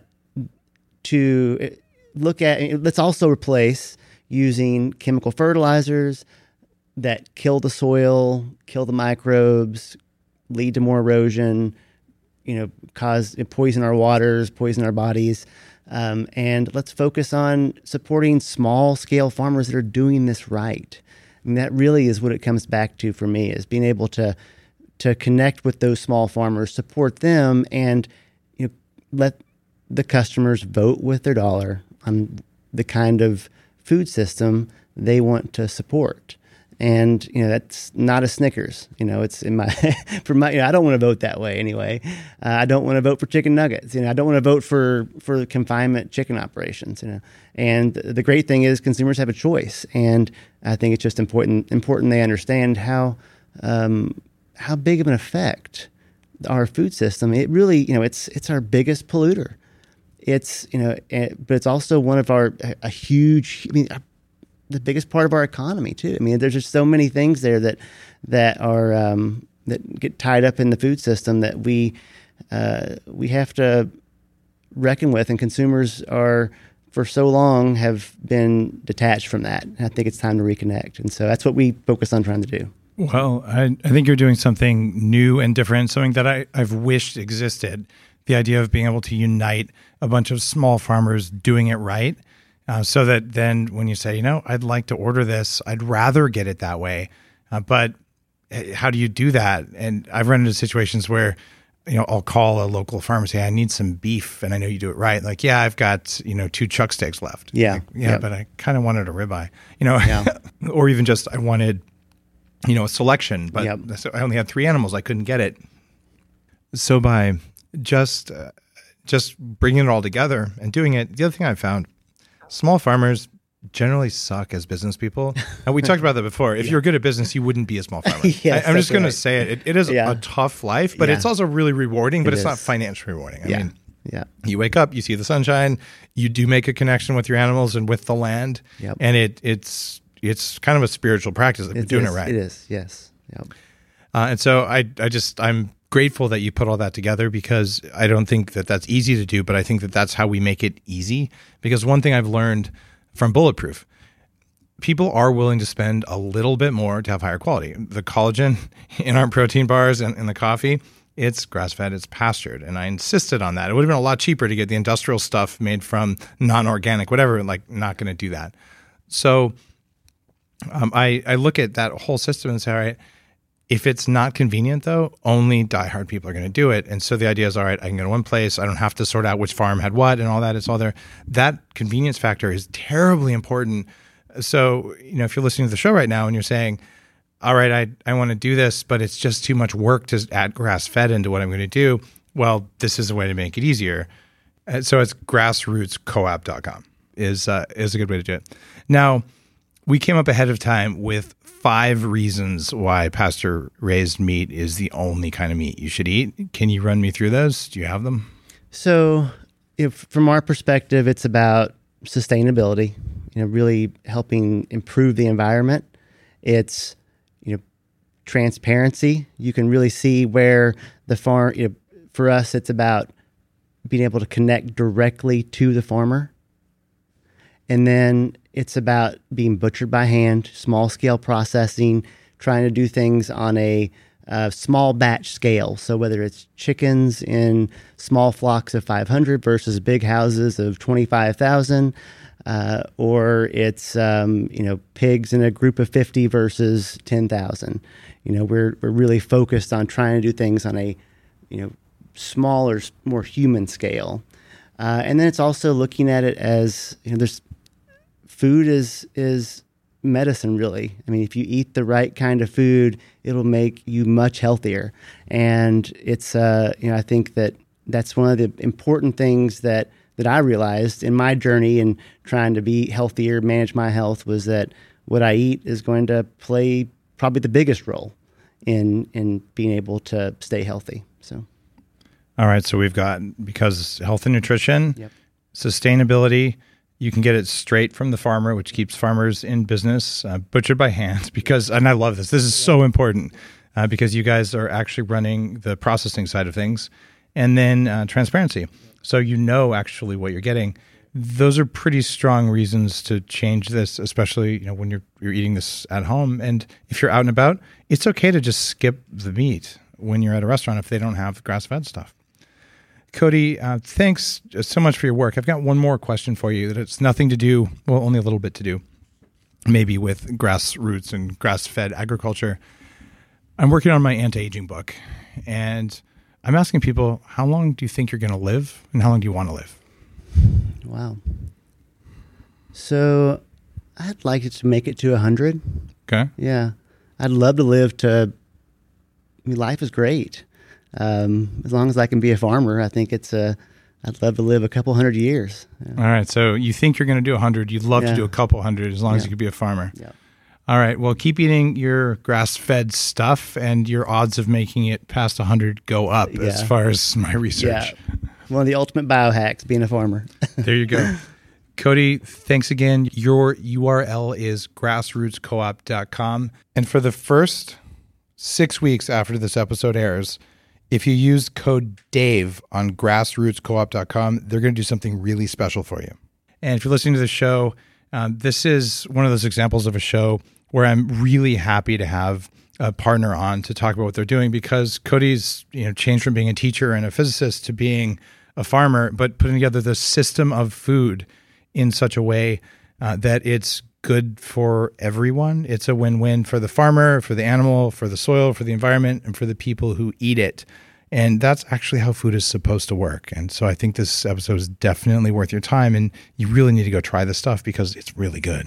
to look at, let's also replace using chemical fertilizers that kill the soil, kill the microbes, lead to more erosion, you know, cause poison our waters, poison our bodies. Um, and let's focus on supporting small scale farmers that are doing this right. I mean, that really is what it comes back to for me, is being able to to connect with those small farmers, support them, and you know, let the customers vote with their dollar on the kind of food system they want to support. And you know, that's not a Snickers. You know, it's in my for my. You know, I don't want to vote that way anyway. Uh, I don't want to vote for chicken nuggets. You know, I don't want to vote for for confinement chicken operations. You know, and the great thing is consumers have a choice, and I think it's just important important they understand how um, how big of an effect our food system. It really, you know, it's it's our biggest polluter. It's you know, it, but it's also one of our a, a huge. I mean. Our, the biggest part of our economy too. I mean, there's just so many things there that that are um, that get tied up in the food system that we uh, we have to reckon with, and consumers are for so long have been detached from that. And I think it's time to reconnect, and so that's what we focus on trying to do. Well, I, I think you're doing something new and different, something that I, I've wished existed. The idea of being able to unite a bunch of small farmers doing it right. Uh, so that then when you say, you know, I'd like to order this, I'd rather get it that way. Uh, but how do you do that? And I've run into situations where, you know, I'll call a local farmer and say, I need some beef. And I know you do it right. Like, yeah, I've got, you know, two chuck steaks left. Yeah. Like, yeah, Yep. but I kind of wanted a ribeye, you know, Yeah. or even just I wanted, you know, a selection, but Yep. so I only had three animals. I couldn't get it. So by just, uh, just bringing it all together and doing it, the other thing I found, small farmers generally suck as business people. And we talked about that before. If Yeah. you're good at business, you wouldn't be a small farmer. Yes, I, I'm just that's going right. to say it. It, it is Yeah. a tough life, but Yeah. it's also really rewarding, but It it's not is. financially rewarding. I Yeah. mean, Yeah. you wake up, you see the sunshine, you do make a connection with your animals and with the land. Yep. And it it's it's kind of a spiritual practice of It doing is. it right. It is. Yes. Yep. Uh, and so I, I just, I'm grateful that you put all that together, because I don't think that that's easy to do, but I think that that's how we make it easy. Because one thing I've learned from Bulletproof, people are willing to spend a little bit more to have higher quality. The collagen in our protein bars and in the coffee, it's grass-fed, it's pastured. And I insisted on that. It would have been a lot cheaper to get the industrial stuff made from non-organic, whatever, like not going to do that. So um, I, I look at that whole system and say, all right, if it's not convenient, though, only diehard people are going to do it. And so the idea is, all right, I can go to one place. I don't have to sort out which farm had what and all that. It's all there. That convenience factor is terribly important. So, you know, if you're listening to the show right now and you're saying, all right, I, I want to do this, but it's just too much work to add grass-fed into what I'm going to do. Well, this is a way to make it easier. And so it's grassroots coop dot com is, uh, is a good way to do it. Now, we came up ahead of time with five reasons why pasture-raised meat is the only kind of meat you should eat. Can you run me through those? Do you have them? So, if from our perspective, it's about sustainability. You know, really helping improve the environment. It's you know transparency. You can really see where the farm. You know, for us, it's about being able to connect directly to the farmer. And then it's about being butchered by hand, small scale processing, trying to do things on a uh, small batch scale. So whether it's chickens in small flocks of five hundred versus big houses of twenty-five thousand, uh, or it's um, you know pigs in a group of fifty versus ten thousand. You know, we're we're really focused on trying to do things on a you know smaller, more human scale, uh, and then it's also looking at it as you know, there's food is is medicine, really. I mean, if you eat the right kind of food, it'll make you much healthier. And it's, uh, you know, I think that that's one of the important things that, that I realized in my journey in trying to be healthier, manage my health, was that what I eat is going to play probably the biggest role in, in being able to stay healthy. So, all right. So we've got, because health and nutrition, yep. sustainability. You can get it straight from the farmer, which keeps farmers in business, uh, butchered by hand. Because, and I love this. This is so important uh, because you guys are actually running the processing side of things, and then uh, transparency. So you know actually what you're getting. Those are pretty strong reasons to change this, especially you know when you're you're eating this at home. And if you're out and about, it's okay to just skip the meat when you're at a restaurant if they don't have grass-fed stuff. Cody, uh, thanks so much for your work. I've got one more question for you that it's nothing to do, well, only a little bit to do, maybe with grassroots and grass-fed agriculture. I'm working on my anti-aging book, and I'm asking people, how long do you think you're going to live, and how long do you want to live? Wow. So I'd like it to make it to one hundred. Okay. Yeah. I'd love to live to, I mean, life is great. Um, as long as I can be a farmer, I think it's a, I'd love to live a couple hundred years. Yeah. All right. So you think you're going to do a hundred. You'd love Yeah. to do a couple hundred as long Yeah. as you could be a farmer. Yeah. All right. Well, keep eating your grass-fed stuff, and your odds of making it past one hundred go up Yeah. as far as my research. Yeah. One of the ultimate biohacks, being a farmer. There you go. Cody, thanks again. Your U R L is grassroots coop dot com. And for the first six weeks after this episode airs, if you use code DAVE on grassroots coop dot com, they're going to do something really special for you. And if you're listening to the show, um, this is one of those examples of a show where I'm really happy to have a partner on to talk about what they're doing, because Cody's you know changed from being a teacher and a physicist to being a farmer, but putting together this system of food in such a way uh, that it's good for everyone. It's a win-win for the farmer, for the animal, for the soil, for the environment, and for the people who eat it. And that's actually how food is supposed to work. And so I think this episode is definitely worth your time, and you really need to go try this stuff because it's really good.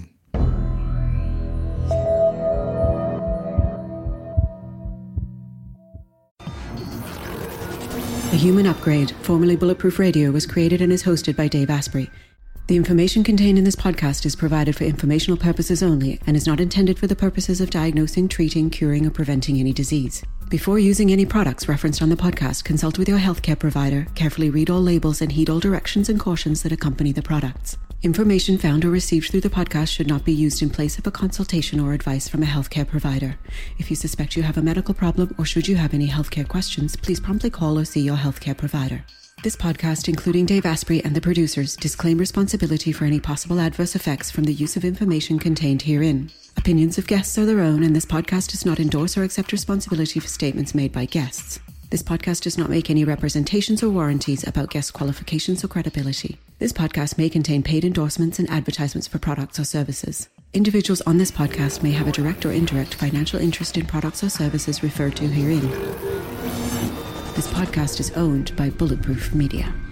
The Human Upgrade, formerly Bulletproof Radio, was created and is hosted by Dave Asprey. The information contained in this podcast is provided for informational purposes only and is not intended for the purposes of diagnosing, treating, curing, or preventing any disease. Before using any products referenced on the podcast, consult with your healthcare provider, carefully read all labels, and heed all directions and cautions that accompany the products. Information found or received through the podcast should not be used in place of a consultation or advice from a healthcare provider. If you suspect you have a medical problem or should you have any healthcare questions, please promptly call or see your healthcare provider. This podcast, including Dave Asprey and the producers, disclaim responsibility for any possible adverse effects from the use of information contained herein. Opinions of guests are their own, and this podcast does not endorse or accept responsibility for statements made by guests. This podcast does not make any representations or warranties about guest qualifications or credibility. This podcast may contain paid endorsements and advertisements for products or services. Individuals on this podcast may have a direct or indirect financial interest in products or services referred to herein. This podcast is owned by Bulletproof Media.